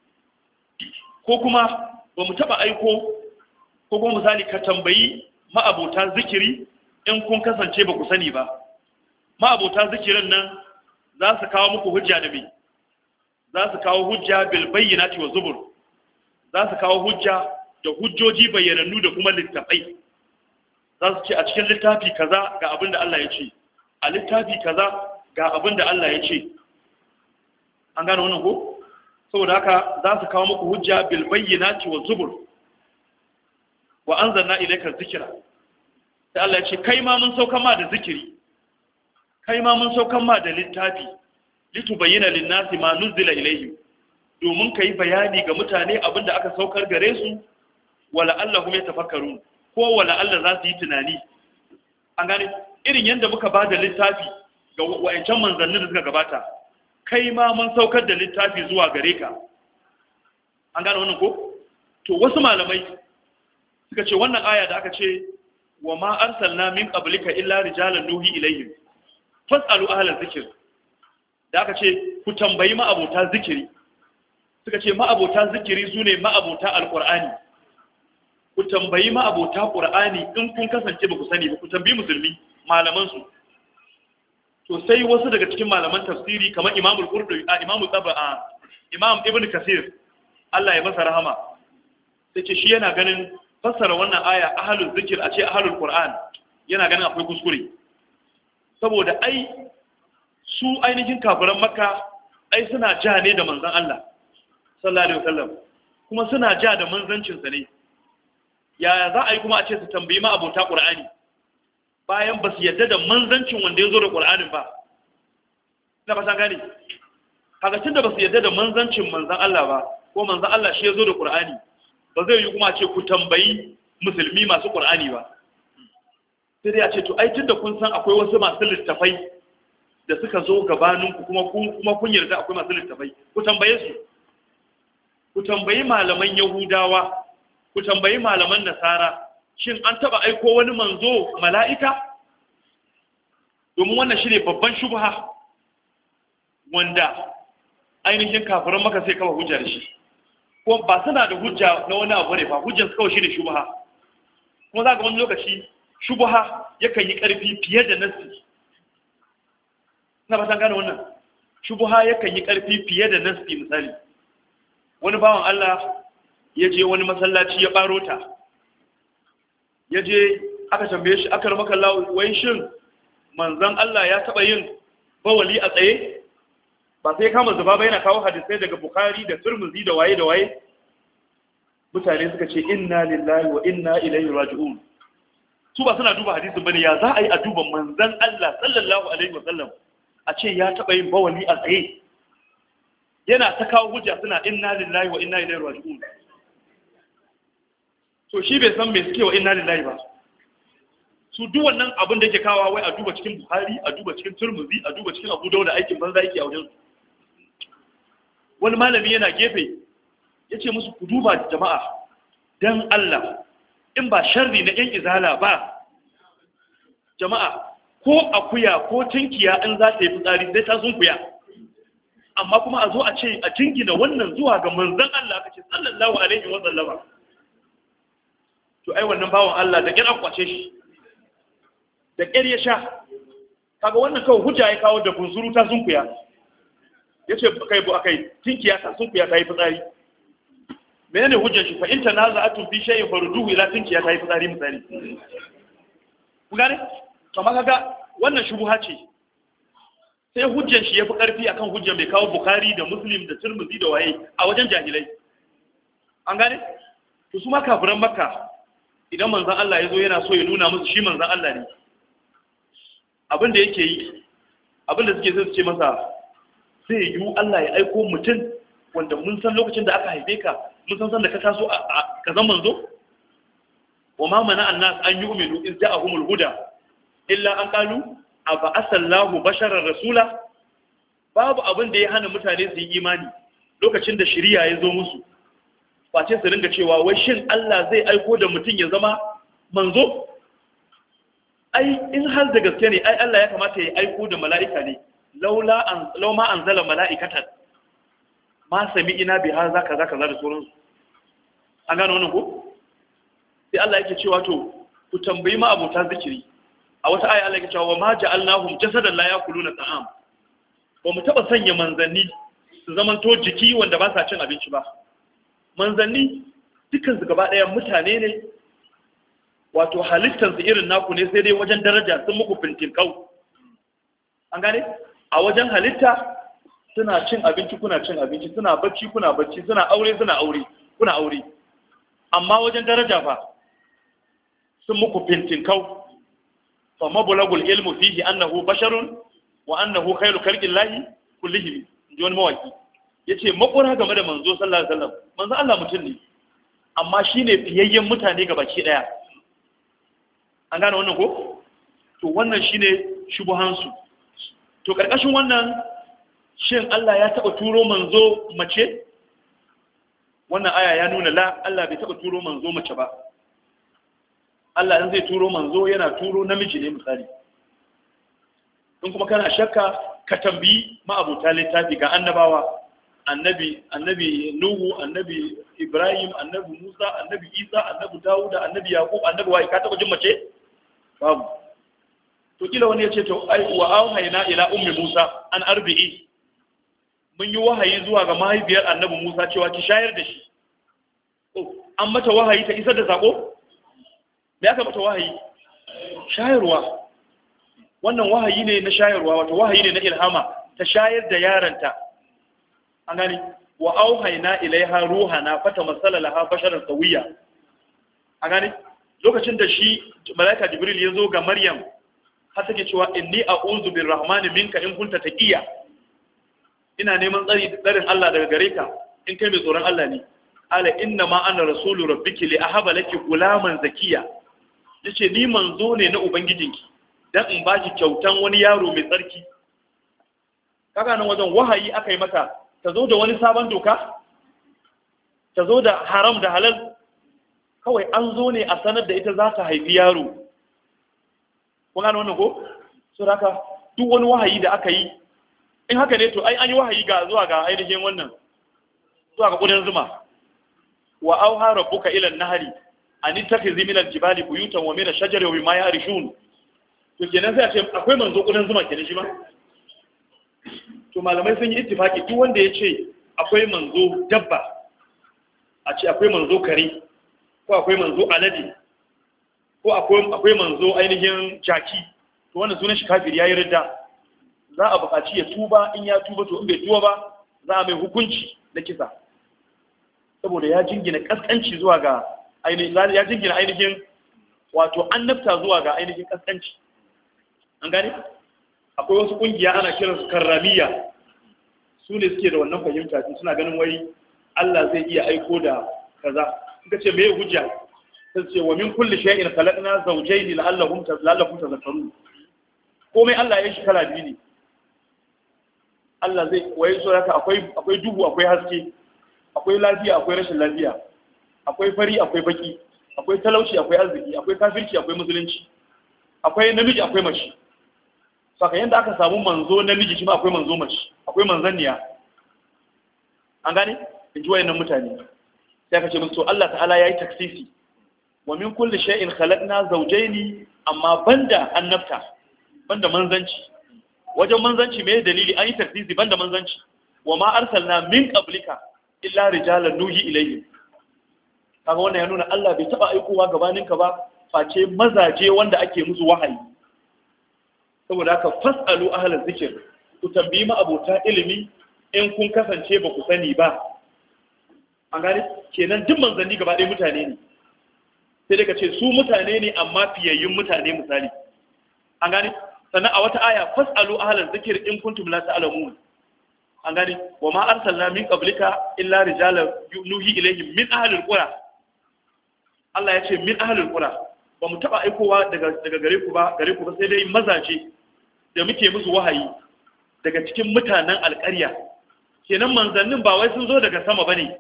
ko kuma ba mu taba aiko ko kuma misali ka tambayi ma'abota zikiri in kun kasance ba ku sani ba ma'abota zikirin nan za su kawo muku hujja da me za su kawo hujja bil bayyinati wa zubur za su kawo hujja da hujjoji bayyanannu da kuma littafai za su ce a cikin littafi kaza ga abin da Allah ya ce a littafi kaza ga abin da Allah ya ce an gane wannan ko saboda haka za su kawo muku hujja bil bayyinati wa zubur wa anzalna ilayka dhikra sai Allah ya ce kai ma mun saukan ma da zikiri kai ma mun saukan ma da littafi litubayyana lin-nasi ma nuzila ilayhim domin kai bayani ga mutane abinda aka saukar gare su wala allahum yatafakkarun ko wala Allah za su yi tunani an gane irin yanda muka ba da littafi ga wayancan manzannin da suka gabata kai ma mun saukar da littafi zuwa gare ka an gane wannan ko to wasu malamai suka ce wannan aya da aka ce wa ma arsalna min qablika illa rijalan nuhi ilayhim fasalu ahlal zikr da aka ce ku tambayi ma'abota zikiri suka ce ma'abota zikiri sune ma'abota alqur'ani ku tambayi ma'abota qur'ani in kun kasance ba ku sani ba ku tambayi musulmi malaman su to sai wasu daga cikin malaman tafsiri kamar imamul qurtubi imamu tsaba imam ibn kasir Allah ya masa rahama sai ce shi yana ganin fassara wannan aya ahlul zikir a ce ahlul qur'an yana ganin akwai kuskure saboda ai su ainihin kafiran makka ai suna ja ne da manzon Allah sallallahu alaihi wasallam kuma suna ja da manzancin sa ne yaya za a yi kuma a ce su tambayi ma abota qur'ani bayan ba su yadda da manzancin wanda ya zo da qur'anin ba ina ba san gane kaga tunda ba su yadda da manzancin manzon Allah ba ko manzon Allah shi ya zo da qur'ani ba zai yi kuma a ce ku tambayi musulmi masu qur'ani ba sai dai a ce to ai tunda kun san akwai wasu masu littafai da suka zo gabaninku kuma kun yarda akwai masu littafai ku tambaye su ku tambayi malaman yahudawa ku tambayi malaman nasara shin an taba aiko wani manzo mala'ika domin wannan shi ne babban shubha wanda ainihin kafiran maka sai kafa hujja da shi ko ba suna da hujja na wani abu ne ba hujjan su kawai shi ne shubha kuma za ga wani lokaci shubha yakan yi ƙarfi fiye da nassi na ba san gane wannan shubha yakan yi ƙarfi fiye da nassi misali wani bawan Allah ya je wani masallaci ya baro ta ya je aka tambaye shi aka ramaka Allah wai shin manzon Allah ya taba yin bawali a tsaye ba sai kama zuba ba yana kawo hadisai daga Bukhari da Tirmidhi da waye da waye mutane suka ce inna lillahi wa inna ilaihi raji'un su ba suna duba hadisin bane ya za a yi a duba manzon Allah sallallahu alaihi wasallam a ce ya taba yin bawali a tsaye yana ta kawo hujja suna inna lillahi wa inna ilaihi raji'un to shi bai san me suke wa inna lillahi ba su duk wannan abin da yake kawo wai a duba cikin Buhari a duba cikin Tirmidhi a duba cikin Abu Dawud aikin banza yake a wajen wani malami yana gefe yace musu ku duba jama'a dan Allah in ba sharri na yan izala ba jama'a ko akuya ko tinkiya in za ta yi fitsari sai ta sunkuya amma kuma a zo a ce a jingina wannan zuwa ga manzon Allah aka ce sallallahu alaihi wa sallama to ai wannan bawon Allah da kira kwace shi da ƙyar ya sha kaga wannan kawai hujja ya kawo da bunzuru ta sunkuya yace kai bu akai tinkiya ta sunkuya ta yi fitsari menene hujjar shi fa in tanaza'atun fi shay'in farduhu ila tinkiya ta yi fitsari misali ku gane kamar kaga wannan shubha ce sai hujjar shi yafi karfi akan hujjar mai kawo Bukhari da Muslim da Tirmidhi da waye a wajen jahilai an gane to su ma kafiran Makka idan manzon Allah ya zo yana so ya nuna musu shi manzon Allah ne abin da yake yi abin da suke su ce masa zai yiwu Allah ya aiko mutum wanda mun san lokacin da aka haife ka mun san da ka taso a kazan manzo wa ma mana annas an yu'minu iz ja'ahumul huda illa an qalu aba asallahu basharar rasula babu abin da ya hana mutane su yi imani lokacin da shari'a ya zo musu face su ringa cewa wai shin Allah zai aiko da mutum ya zama manzo ai in har da gaske ne ai Allah ya kamata ya aiko da mala'ika ne law ma anzala mala'ikatan ma sami'ina bi hadha kaza kaza da sauransu an gano wannan ko sai Allah yake cewa to ku tambayi ma abota zikiri a wata aya Allah yake cewa wa ma ja'alnahum jasadan la yakuluna ta'am ba mu taba sanya manzanni su zaman to jiki wanda ba sa cin abinci ba manzanni dukkan su gaba daya mutane ne wato halittar su irin naku ne sai dai wajen daraja sun muku fintinkau an gane a wajen halitta suna cin abinci kuna cin abinci suna bacci kuna bacci suna aure kuna aure amma wajen daraja fa sun muku fintinkau fa mabulagul ilmu fihi annahu basharun wa annahu khairu khalqillahi kullihim ji wani mawaki yace makura game da manzo sallallahu alaihi wasallam manzo Allah mutum ne amma shine fiyayyen mutane gabaki daya an gane wannan ko to wannan shine shubuhan su to karkashin wannan shin Allah ya taba turo manzo mace wannan aya ya nuna la Allah bai taba turo manzo mace ba Allah in zai turo manzo yana turo namiji ne misali in kuma kana shakka ka tambayi ma'abuta littafi ga annabawa annabi Nuhu annabi Ibrahim annabi Musa annabi Isa annabi Dawuda annabi Yaqub annabi wai ka taba jin mace babu to kila wani ya ce to ai wa auhayna ila ummi Musa an arbi'i mun yi wahayi zuwa ga mahaifiyar annabi Musa cewa ki shayar da shi an mata wahayi ta isar da sako me aka mata wahayi shayarwa wannan wahayi ne na shayarwa wato wahayi ne na ilhama ta shayar da yaranta an gani wa auhayna ilaiha ruhana fatamassala laha basharan sawiya an gani lokacin da shi malaika jibril ya zo ga maryam har take cewa inni a'udhu birrahmani minka in kunta taqiya ina neman tsarin Allah daga gare ka in kai mai tsoron Allah ne ala inna ma ana rasulu rabbiki li ahaba laki gulaman zakiya yace ni manzo ne na ubangijinki dan in baki kyautan wani yaro mai tsarki kaga nan wajen wahayi akai mata ta zo da wani sabon doka ta zo da haram da halal kawai an zo ne a sanar da ita za ta haifi yaro kun gane wannan ko so haka duk wani wahayi da aka yi in haka ne to ai an yi wahayi ga zuwa ga ainihin wannan zuwa ga kudin zuma wa auha rabbuka ila an-nahri an tattakhidhi min al-jibali buyutan wa min ash-shajari wa mimma ya'rishun to kenan sai a ce akwai manzo kudin zuma kenan shi ma to malamai sun yi ittifaki duk wanda ya ce akwai manzo dabba a ce akwai manzo kare ko akwai manzo alade ko akwai manzo ainihin jaki to wannan sunan shi kafiri yayi ridda za a buƙaci ya tuba in ya tuba to in bai tuba ba za a mai hukunci na kisa saboda ya jingina kaskanci zuwa ga ainihin ya jingina ainihin wato annabta zuwa ga ainihin kaskanci an gane akwai wasu kungiya ana kiransu karramiya su ne suke da wannan fahimta suna ganin wai Allah zai iya aiko da kaza suka ce me hujja sai ce wa min kulli shay'in khalaqna zawjayn la'allakum tadhakkarun komai Allah ya shi kala biyu ne Allah zai waye so haka akwai duhu akwai haske akwai lafiya akwai rashin lafiya akwai fari akwai baki akwai talauci akwai arziki akwai kafirci akwai musulunci akwai namiji akwai mace saka yanda aka samu manzo namiji shi ma akwai manzo mace akwai manzanniya an gane in ji wayannan mutane sai aka ce musu to Allah ta'ala yayi taksisi wa min kulli shay'in khalaqna zawjayn amma banda annabta banda manzanci wajen manzanci me dalili an yi taksisi banda manzanci wa ma arsalna min qablika illa rijalan nuhi ilayhim kaga wannan ya nuna Allah bai taba aikowa gabaninka ba face mazaje wanda ake musu wahayi saboda haka fasalu ahlal zikr ku tambayi ma abota ilimi in kun kasance ba ku sani ba an gane kenan duk manzanni gaba ɗaya mutane ne sai daga ce su mutane ne amma fiyayyun mutane misali an gane sannan a wata aya fasalu ahlal zikr in kuntum la ta'lamun an gane wa ma arsalna min qablika illa rijalan nuhi ilayhim min ahlil qura Allah ya ce min ahlil qura ba mu taba aikowa daga gare ku ba sai dai mazaje da muke musu wahayi daga cikin mutanen alƙarya. Kenan manzannin ba wai sun zo daga sama bane,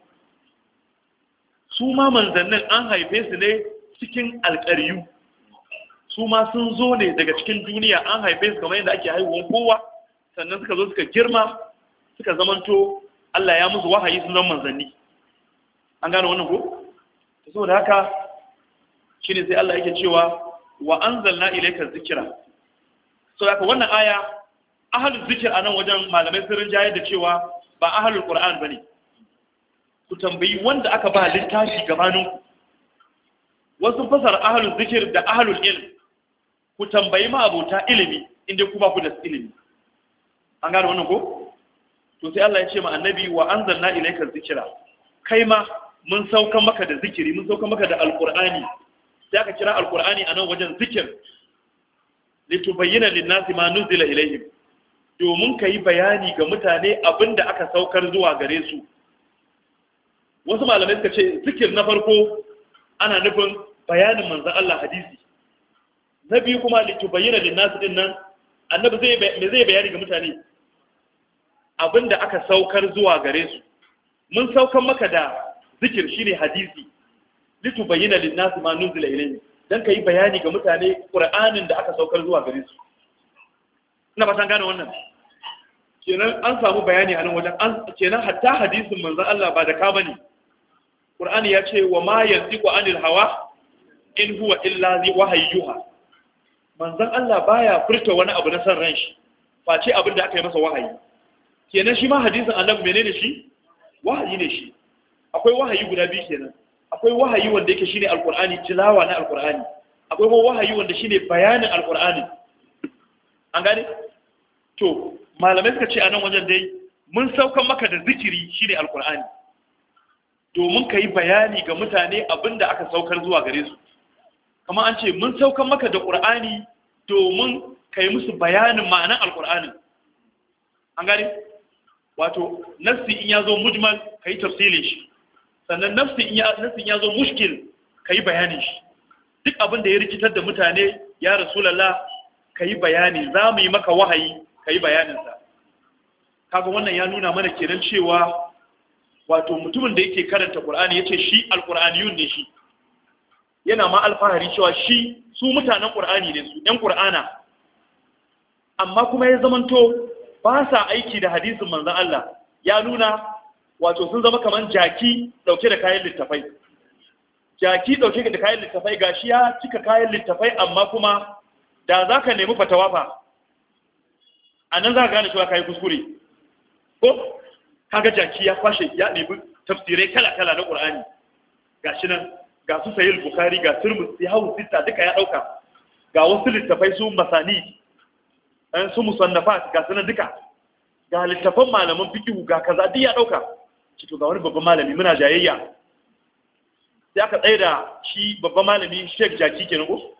su ma manzannin an haife su ne cikin alƙaryu, su ma sun zo ne daga cikin duniya, an haife su kamar yadda ake haihuwan kowa, sannan suka zo suka girma suka zamanto Allah ya musu wahayi sun zama manzanni. An gane wannan ko? Saboda haka shine sai Allah yake cewa wa anzalna ilayka dhikra. So haka wannan aya ahlul zikr anan wajen malamai sun rinjaye da cewa ba ahlul qur'an bane. Ku tambayi wanda aka ba littafi gabanin ku. Wasu fasara ahlul zikr da ahlul ilm. Ku tambayi ma abota ilimi inda ku ba ku da ilimi. An gane wannan ko? To sai Allah ya ce ma annabi wa anzalna ilayka dhikra. Kai ma mun sauka maka da zikiri, mun sauka maka da alqur'ani. Sai aka kira alqur'ani anan wajen zikir. Litubayyana lin-nasi ma nuzila ilayhim. Domin kai bayani ga mutane abinda aka saukar zuwa gare su. Wasu malamai suka ce zikir na farko ana nufin bayanin manzon Allah hadisi. Na biyu kuma litubayyana lin-nasi din nan annabi zai bayani ga mutane abinda aka saukar zuwa gare su. Mun saukar maka da zikir shine hadisi litubayyana lin-nasi ma nuzila ilayhim, dan kai bayani ga mutane Qur'anin da aka saukar zuwa gare su. Ina ba san gane wannan. Kenan an samu bayani a nan wajen kenan hatta hadisin manzon Allah ba da ka bane. Qur'ani ya ce wa ma yantiqu anil hawa in huwa illa wahayyuha. Manzon Allah baya furta wani abu na san ran shi face abin da aka yi masa wahayi. Kenan shi ma hadisin annabi menene shi? Wahayi ne shi. Akwai wahayi guda biyu kenan. Akwai wahayi wanda yake shine alqur'ani, tilawa na alqur'ani. Akwai kuma wahayi wanda shine bayanin alqur'ani. An gane? To malamai suka ce a nan wajen dai mun saukan maka da zikiri shine alqur'ani. Domin kai bayani ga mutane abinda aka saukar zuwa gare su. Kamar an ce mun saukan maka da qur'ani domin kai musu bayanin ma'anar alqur'ani. An gane? Wato nafsi in yazo mujmal kai tafsilin shi, sannan nafsi in yazo mushkil kai bayanin shi. Duk abin da ya rikitar da mutane ya rasulullah kai bayani, za mu yi maka wahayi kai bayanin sa. Kaga wannan ya nuna mana kenan cewa wato mutumin da yake karanta Qur'ani yace shi alqur'aniyun ne shi, yana ma alfahari cewa shi su mutanen Qur'ani ne su ɗan Qur'ana, amma kuma ya zamanto ba sa aiki da hadisin manzon Allah, ya nuna wato sun zama kaman jaki dauke da kayan littafai. Jaki dauke da kayan littafai gashi ya cika kayan littafai, amma kuma da zaka nemi fatawa fa anan za ka gane cewa kai kuskure. Ko kaga jaki ya kwashe ya nemi tafsirai kala-kala na Qur'ani. Gashi nan ga su Sahih Bukhari, ga Tirmidhi, Hawu Sitta duka ya dauka. Ga wasu littafai su Masani, su musannafat ga sanan duka, ga littafan malaman fiqh ga kaza duk ya dauka. To ga wani babban malami muna jayayya, sai aka tsaye da shi babban malami Sheikh Jaki kenan ko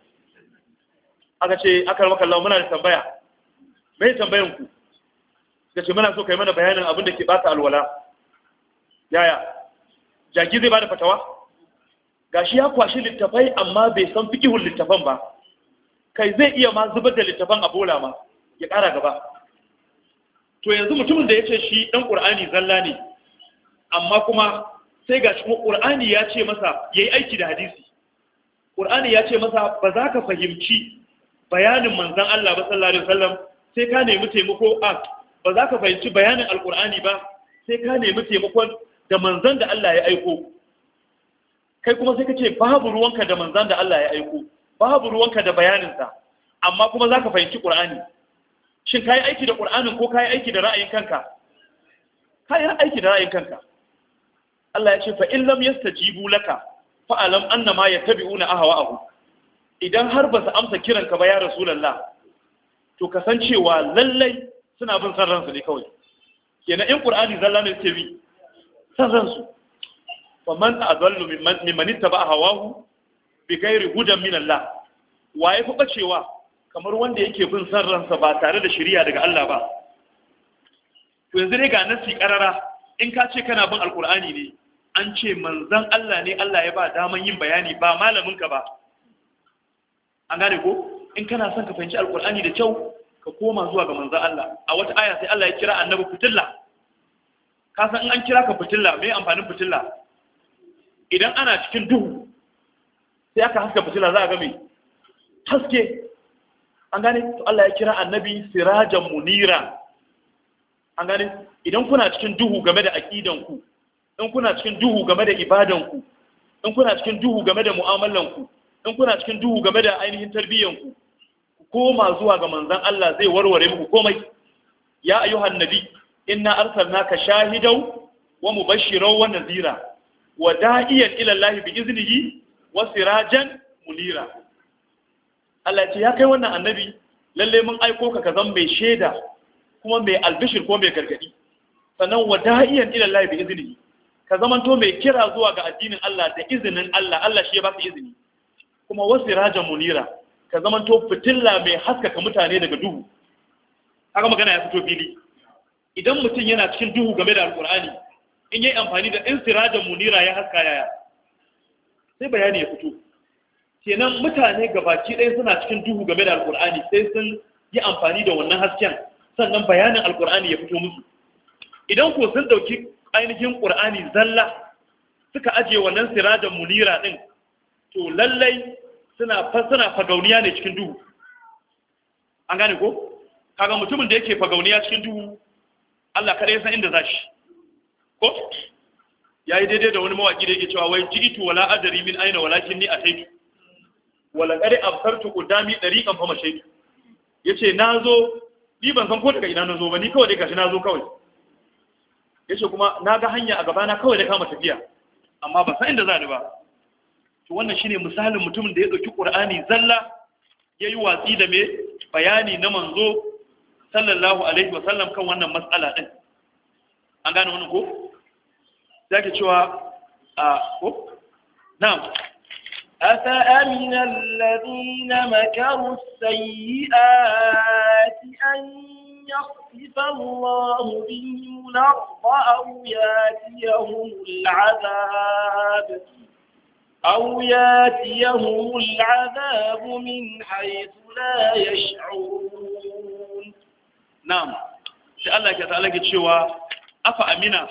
aka ce aka maka Allah muna da tambaya, me tambayan ku? Suka ce muna so kai mana bayanin abin da ke bata alwala. Yaya Jaki zai bada fatawa? Gashi ya kwashi littafai amma bai san fiqhul littafan ba, kai zai iya ma zubar da littafan a bola ma ya ƙara gaba. To yanzu mutumin da ya ce shi ɗan ƙur'ani zalla ne, amma kuma sai ga shi ƙur'ani ya ce masa ya yi aiki da hadisi. Ƙur'ani ya ce masa ba za ka fahimci bayanin manzan Allah ba sallallahu alaihi wasallam sai ka nemi taimako ba za ka fahimci bayanin alƙur'ani ba sai ka nemi taimakon da manzan da Allah ya aiko. Kai kuma sai ka ce babu ruwanka da manzan da Allah ya aiko, babu ruwanka da bayaninsa, amma kuma za ka fahimci ƙur'ani. Shin ka yi aiki da ƙur'anin ko ka yi aiki da ra'ayin kanka? Ka yi aiki da ra'ayin kanka. Allah ya ce fa in lam yastajibu laka fa alam annama yattabi'una ahwa'ahum. Idan har ba su amsa kiranka ba ya rasulullah, to kasancewa lallai suna bin san ransu ne kawai. Kenan in ƙur'ani zalla ne suke bi san ransu. Fa man adallu mimman ittaba'a hawahu bi ghairi hudan min Allah. Waye fi bacewa kamar wanda yake bin san ransa ba tare da shari'a daga Allah ba. To yanzu dai ga nasi karara, in ka ce kana bin alkur'ani ne, an ce manzan Allah ne Allah ya ba daman yin bayani ba malamin ka ba. An gane ko? In kana son ka fahimci alkur'ani da kyau, ka koma zuwa ga manzon Allah. A wata aya sai Allah ya kira annabi fitilla. Ka san in an kira ka fitilla, me amfanin fitilla? Idan ana cikin duhu sai aka haska fitilla za a ga me haske. An gane to Allah ya kira annabi sirajan munira. An gane idan kuna cikin duhu game da aqidan ku, in kuna cikin duhu game da ibadan ku, in kuna cikin duhu game da mu'amalan ku, in kuna cikin duhu game da ainihin tarbiyyan ku, ku koma zuwa ga manzon Allah zai warware muku komai. Ya ayyuhan nabi inna arsalnaka shahidan wa mubashiran wa nadhira wa da'iyan ila Allah bi iznihi wa sirajan munira. Allah ya ce ya kai wannan annabi lalle mun aiko ka zama mai shaida kuma mai albishir ko mai gargadi, sannan wa da'iyan ila Allah bi iznihi ka zamanto mai kira zuwa ga addinin Allah da izinin Allah, Allah shi ya baka izini, kuma wa sirajan munira ka zamanto fitilla mai haskaka mutane daga duhu. Haka magana ya fito fili. Idan mutum yana cikin duhu game da alkur'ani, in yi amfani da sirajan munira ya haska yaya sai bayani ya fito. Kenan mutane gabaki ɗaya suna cikin duhu game da alkur'ani sai sun yi amfani da wannan hasken sannan bayanin alkur'ani ya fito musu. Idan ko sun ɗauki ainihin ƙur'ani zalla suka ajiye wannan sirajan munira ɗin, to lallai suna fagauniya ne cikin duhu. An gane ko? Kaga mutumin da yake fagauniya cikin duhu, Allah kada ya san inda za shi. Ko? Ya yi daidai da wani mawaƙi da yake cewa wai ji'itu wala adari min aina walakin ni ataitu. Wala qad absartu qudami dariqan fa mashaitu. Yace nazo ni ban san ko daga ina nazo ba, ni kawai dai gashi nazo kawai. Yace kuma naga hanya a gaba na kawai da kama tafiya, amma ban san inda za ni ba. To wannan shine misalin mutumin da ya dauki Qur'ani zalla yayi watsi da me bayani na manzo sallallahu alaihi wasallam kan wannan matsala din. An gane wannan ko? Zaki cewa ko? Na'am. أفأمن الذين مكروا السيئات أن يخسف الله بهم الأرض أو ياتيهم العذاب من حيث لا يشعرون. نعم. sai Allah ya ta'ala ke cewa afa amina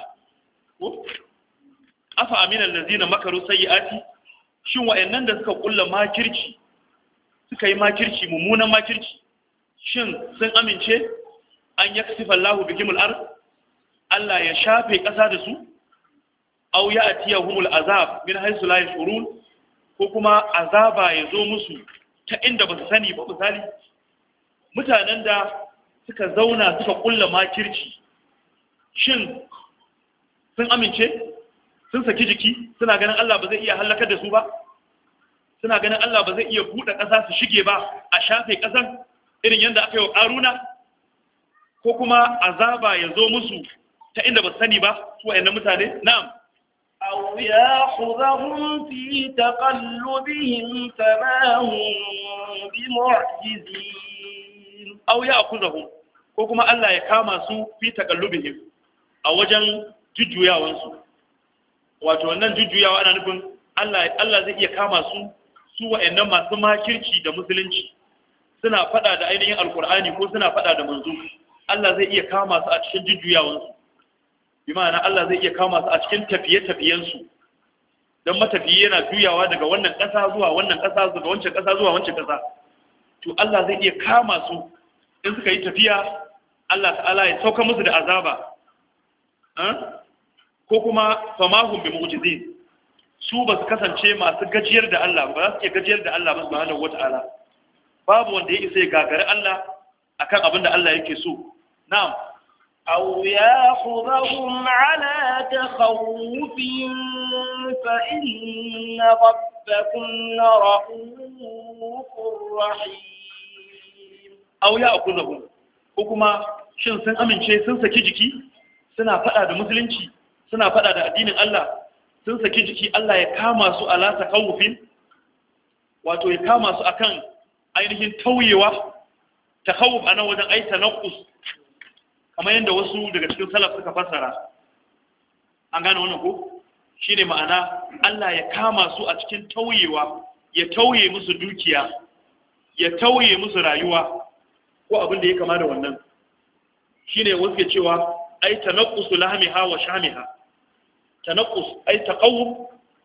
allazina makaru sayyiati, shin wayannan da suka kulla makirci suka yi makirci mummunan makirci, shin sun amince an yaksifa Allahu bihimul ard, Allah ya shafe ƙasa da su, aw ya'tiyahumul azab min haythu la yashurun, ko kuma azaba ya zo musu ta inda ba su sani ba. Misali mutanen da suka zauna suka kulla makirci, shin sun amince, sun saki jiki, suna ganin Allah ba zai iya halakar da su ba, suna ganin Allah ba zai iya buɗe ƙasa su shige ba a shafe ƙasan irin yadda aka yi wa ƙaruna, ko kuma azaba ya zo musu ta inda ba su sani ba su wa'annan mutane. Na'am. أو يأخذهم في تقلبهم فما هم بمعجزين. أو يأخذهم ko kuma Allah ya kama su fi taqallubihim a wajen jujjuyawansu. Wato wannan jujjuyawa ana nufin Allah zai iya kama su wa'annan masu makirci da musulunci, suna fada da ainihin alkur'ani ko suna fada da manzo. Allah zai iya kama su a cikin jujjuyawansu, bi ma'ana Allah zai iya kama su a cikin tafiye-tafiyensu. Dan matafiye yana juyawa daga wannan ƙasa zuwa wannan ƙasa, daga wancan ƙasa zuwa wancan ƙasa, to Allah zai iya kama su in suka yi tafiya, Allah ta'ala ya sauka musu da azaba. Ko kuma famahum bi mu'jizin, su ba su kasance masu gajiyar da Allah ba, za su iya gajiyar da Allah ba subhanahu wata'ala. Babu wanda ya isa ya gagari Allah akan abin da Allah yake so. Na'am. أو يأخذهم على تخوف فإن ربكم لرؤوف رحيم. أو يأخذهم ko kuma shin sun amince sun saki jiki, suna fada da musulunci, suna fada da addinin Allah, sun saki jiki, Allah ya kama su ala takawufin, wato ya kama su akan ainihin tauyewa. Takawuf anan wajen aita naqus, kamar yadda wasu daga cikin salaf suka fassara. An gane wannan ko? Shine ma'ana Allah ya kama su a cikin tauyewa, ya tauye musu dukiya, ya tauye musu rayuwa, ko abin da ya kama da wannan shine wasu ke cewa ai tanaqqusu lahmiha wa shamiha. Tanaqqus ai taqawwum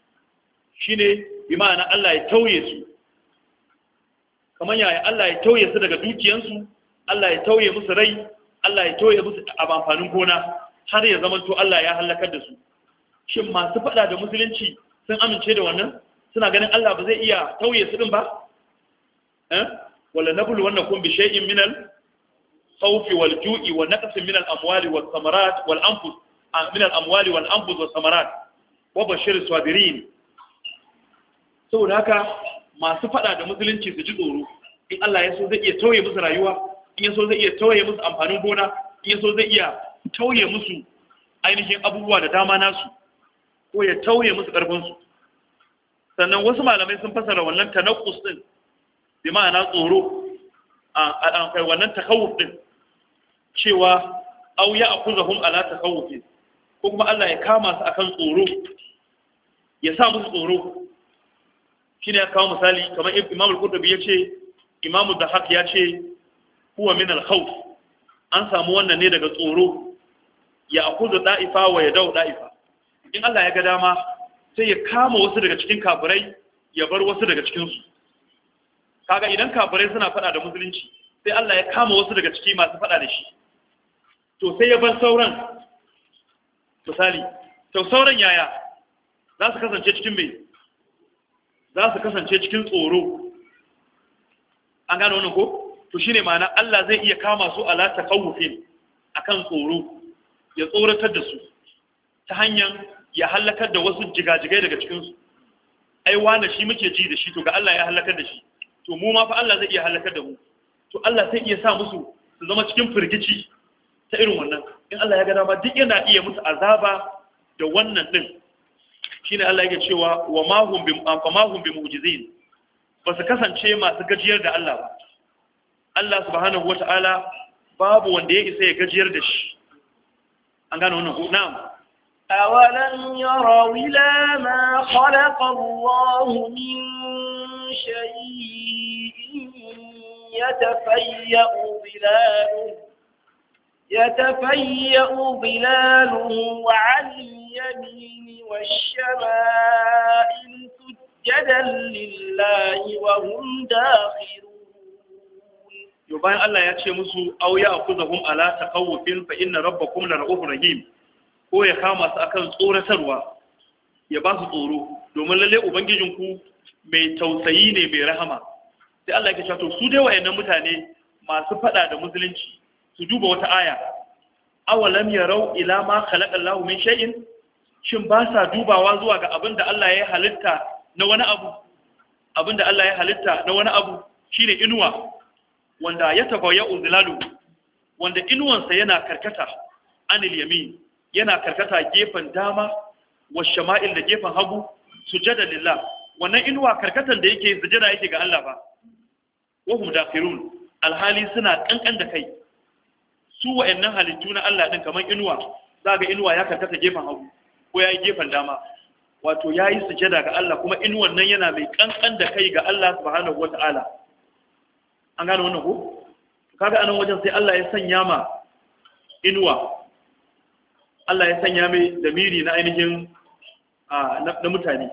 shine bi ma'ana Allah ya tauye su, kamar yaya Allah ya tauye su daga dukiyansu, Allah ya tauye musu rai, Allah ya tauye musu amfanin gona, har ya zama to Allah ya halakar da su. Shin masu faɗa da musulunci sun amince da wannan? Suna ganin Allah ba zai iya tauye su din ba? Wala nablu wannakum bi shay'in min al-khawfi wal-ju'i wa naqsin min al-amwali was-samarat wal-anfus min al-amwali wal-anfus was-samarat wa bashir as-sabirin. Saboda haka masu faɗa da musulunci su ji tsoro, in Allah ya so zai iya tauye musu rayuwa, in ya so zai iya tauye musu amfanin gona, in ya so zai iya tauye musu ainihin abubuwa da dama nasu, ko ya tauye musu ƙarfinsu. Sannan wasu malamai sun fasara wannan tanakkus din bi ma'ana tsoro a kai wannan takawuf din cewa aw ya akuzahum ala takawuf, ko kuma Allah ya kama su akan tsoro, ya sa musu tsoro. Shine ya kawo misali kamar Imam al-Qurtubi yace, Imam Dahak ya ce huwa min al-khawf, an samu wannan ne daga tsoro, ya akuzu da'ifa wa ya dau da'ifa. In Allah ya ga dama sai ya kama wasu daga cikin kafirai ya bar wasu daga cikin su. Kaga idan kafirai suna fada da musulunci sai Allah ya kama wasu daga ciki masu fada da shi, to sai ya bar sauran. Misali, to sauran yaya za su kasance cikin me? Za su kasance cikin tsoro. An gano wannan ko? To shine ma'ana Allah zai iya kama su ala takawufin, akan tsoro, ya tsoratar da su ta hanyar ya halakar da wasu jigajigai daga cikinsu. Ai wanda shi muke ji da shi, to ga Allah ya halakar da shi, to mu ma fa Allah zai iya halakar da mu. To Allah sai iya sa musu su zama cikin firgici ta irin wannan. In Allah ya ga dama duk yana iya musu azaba da wannan din. Shine Allah yake cewa wa ma hum bi mu'jizin, ba su kasance masu gajiyar da Allah ba. Allah subhanahu wata'ala babu wanda ya isa ya gajiyar da shi. An gano wannan ko? Na'am. أولم يروا إلى ما خلق الله من شيء يتفيأ ظلاله عن اليمين والشمائل سجدا لله وهم داخرون. bayan Allah ya ce musu aw ya akuzahum ala taqawufin fa inna rabbakum la ra'ufur rahim, ko ya kama su akan tsoratarwa, ya ba su tsoro, domin lalle ubangijinku mai tausayi ne mai rahama. Sai Allah ya ce to su dai wayannan mutane masu fada da musulunci su duba wata aya, awalam yarau ila ma khalaqa Allahu min shay'in, shin ba sa dubawa zuwa ga abinda Allah ya halitta na wani abu? Abinda Allah ya halitta na wani abu shine inuwa, wanda ya tafaya uzlalu, wanda inuwansa yana karkata anil yamin, yana karkata gefen dama, wa shama'il da gefen hagu, sujada lillah. Wannan inuwa karkatan da yake sujada yake ga Allah ba. Wa hum dakhirun, alhali suna kankan da kai. Su wa'annan halittu na Allah din kamar inuwa, zaga inuwa ya karkata gefen hagu ko yayi gefen dama, wato yayi sujada ga Allah, kuma inuwan nan yana mai kankan da kai ga Allah subhanahu wata'ala. An gane wannan ko? Kaga anan wajen sai Allah ya sanya ma inuwa, Allah ya sanya mai damiri na ainihin na mutane.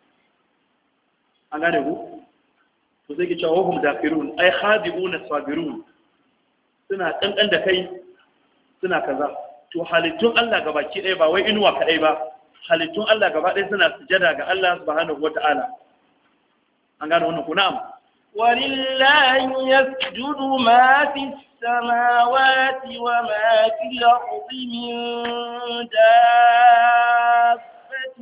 An gane ku? To sai ki cewa hum dakirun ay khadi'una sabirun, suna kankan da kai, suna kaza. To halittun Allah gabaki ɗaya ba wai inuwa kadai ba, halittun Allah gaba ɗaya suna sujada ga Allah subhanahu wata'ala. An gane wannan ku? Na'am. ولله يسجد ما في السماوات وما في الأرض من دابة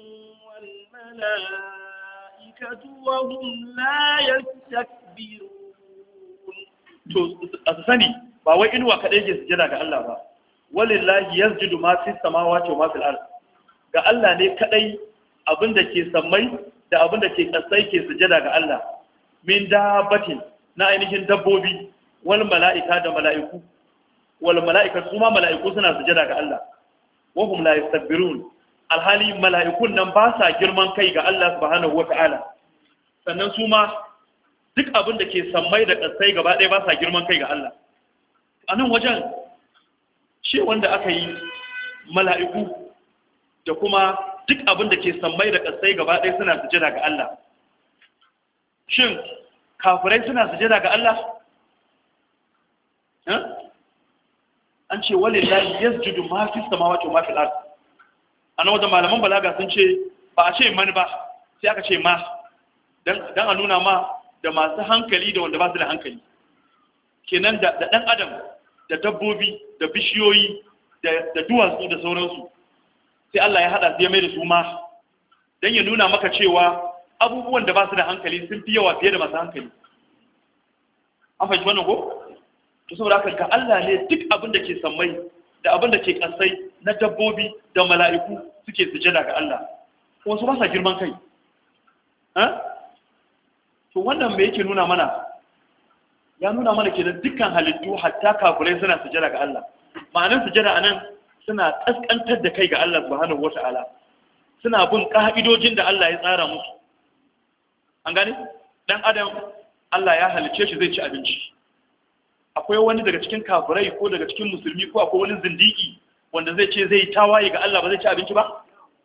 والملائكة وهم لا يستكبرون. to sani ba wai inuwa kadai ke sujada ga Allah ba, walillahi yasjudu ma fi samawati wa ma fil ard, ga Allah ne kadai abinda ke sammai da abinda ke kasai ke sujada ga Allah. Min dabbatin, na ainihin dabbobi, wal mala'ika da mala'iku, wal mala'ika su ma mala'iku suna sujada ga Allah. Wa hum la yastakbirun, alhali mala'ikun nan ba sa girman kai ga Allah subhanahu wata'ala. Sannan su ma duk abin da ke sammai da kasai gaba ɗaya ba sa girman kai ga Allah. a nan wajen ce wanda aka yi mala'iku da kuma duk abin da ke sammai da ƙasai gaba ɗaya suna sujada ga Allah. Shin kafirai suna sujada ga Allah? An ce wale lahi yasjudu ma fi samawati wa ma fil ard. Ana wajen malaman balaga sun ce ba a ce man ba, sai aka ce ma dan a nuna ma da masu hankali da wanda ba su da hankali. Kenan da ɗan adam da dabbobi da bishiyoyi da duwatsu da sauransu sai Allah ya haɗa su ya mai da su ma don ya nuna maka cewa abubuwan da ba su da hankali sun fi yawa fiye da masu hankali. An fahimci wannan ko? To saboda haka ga Allah ne duk abin da ke sammai da abin da ke kasai na dabbobi da mala'iku suke sujada ga Allah. Kuma su ba sa girman kai. To wannan me yake nuna mana? Ya nuna mana kenan dukkan halittu hatta kafirai suna sujada ga Allah. Ma'anar sujada anan suna kaskantar da kai ga Allah subhanahu wata'ala. Suna bin ka'idojin da Allah ya tsara musu. An gane? Dan adam Allah ya halice shi zai ci abinci. Akwai wani daga cikin kafirai ko daga cikin musulmi ko akwai wani zindiki wanda zai ce zai tawaye ga Allah ba zai ci abinci ba?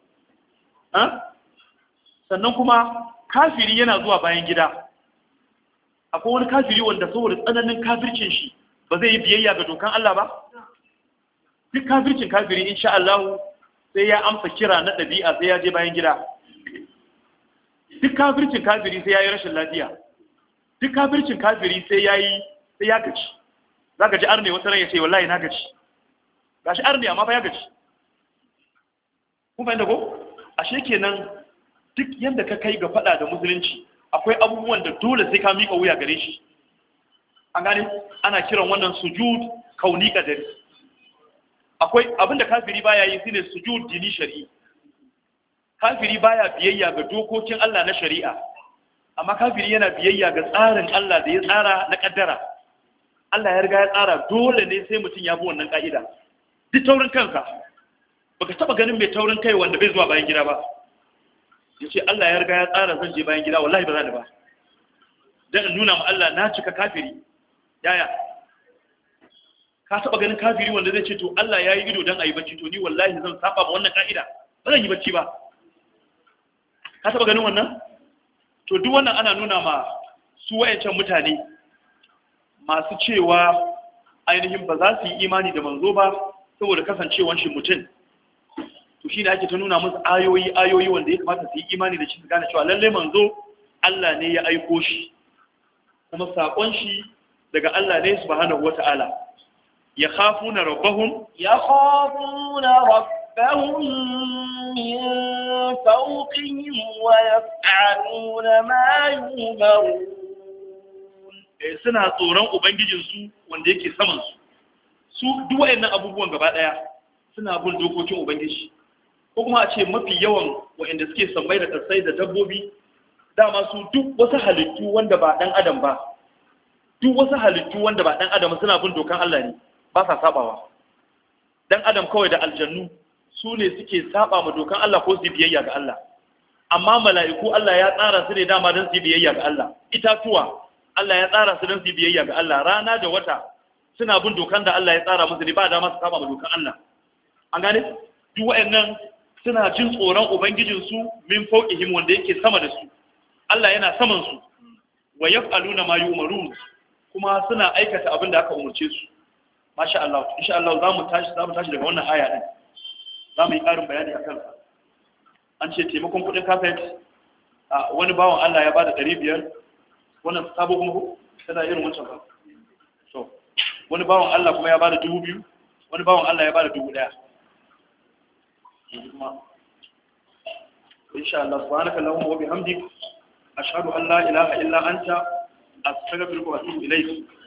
Sannan kuma kafiri yana zuwa bayan gida. Akwai wani kafiri wanda saboda tsananin kafircin shi ba zai yi biyayya ga dokan Allah ba? Duk kafircin kafiri insha Allah sai ya amsa kira na ɗabi'a sai ya je bayan gida. Duk kafircin kafiri sai ya yi rashin lafiya. Duk kafircin kafiri sai ya gaci. Za ka ji arne wata ran ya ce wallahi na gaci. Ga shi arne amma fa ya gaci. Kun fahimta ko? Ashe kenan duk yanda ka kai ga faɗa da musulunci akwai abubuwan da dole sai ka miƙa wuya gare shi. An gane ana kiran wannan sujud kauni kadari. Akwai abinda kafiri baya yi shine sujud dini shari'i. Kafiri baya biyayya ga dokokin Allah na shari'a. Amma kafiri yana biyayya ga tsarin Allah da ya tsara na kaddara. Allah ya riga ya tsara dole ne sai mutum ya bi wannan ka'ida. Duk taurin kansa baka taba ganin mai taurin kai wanda bai zuwa bayan gida ba. Yace Allah ya riga ya tsara zan je bayan gida wallahi ba za ni ba. Dan in nuna ma Allah na cika kafiri. Yaya? Ka taba ganin kafiri wanda zai ce to Allah ya yi ido dan ayi bacci to ni wallahi zan saba ma wannan ka'ida. Ba zan yi bacci ba. Ka taba ganin wannan? To duk wannan ana nuna ma su wayancan mutane masu cewa ainihin ba za su yi imani da manzo ba saboda kasancewan shi mutum. To shi ne ake ta nuna musu ayoyi wanda ya kamata su yi imani da shi su gane cewa lalle manzo Allah ne ya aiko shi kuma saƙon shi daga Allah ne subhanahu wata'ala. Ya khafuna rabbahum من فوقهم ويفعلون ما يؤمرون suna tsoron ubangijinsu wanda yake saman su duk wayannan abubuwan gaba daya suna bin dokokin ubangiji ko kuma a ce mafi yawan wayanda suke sammai da kasai da dabbobi dama su duk wasu halittu wanda ba dan adam ba suna bin dokan Allah ne ba sa sabawa. Dan adam kawai da aljannu su ne suke saba ma dokan Allah ko su biyayya ga Allah. Amma mala'iku Allah ya tsara su ne dama don su biyayya ga Allah. Itatuwa Allah ya tsara su don su biyayya ga Allah. Rana da wata suna bin dokan da Allah ya tsara musu ne ba dama su saba ma dokan Allah. An gane? Duk wayannan suna jin tsoron ubangijin su min fawqihim wanda yake sama da su. Allah yana saman su. Wa yaf'aluna ma yu'marun kuma suna aikata abin da aka umurce su. Masha Allah. Insha Allah za mu tashi daga wannan aya din. Za mu yi ƙarin bayani a kansa. An ce taimakon kuɗin kafet wani bawan Allah ya bada 500 wannan sabo kuma tana irin wancan ba. So wani bawan Allah kuma ya bada 2000 wani bawan Allah ya bada 1000. Insha Allah subhanaka Allahumma wa bihamdik ashhadu an la ilaha illa anta astaghfiruka wa atubu ilayk.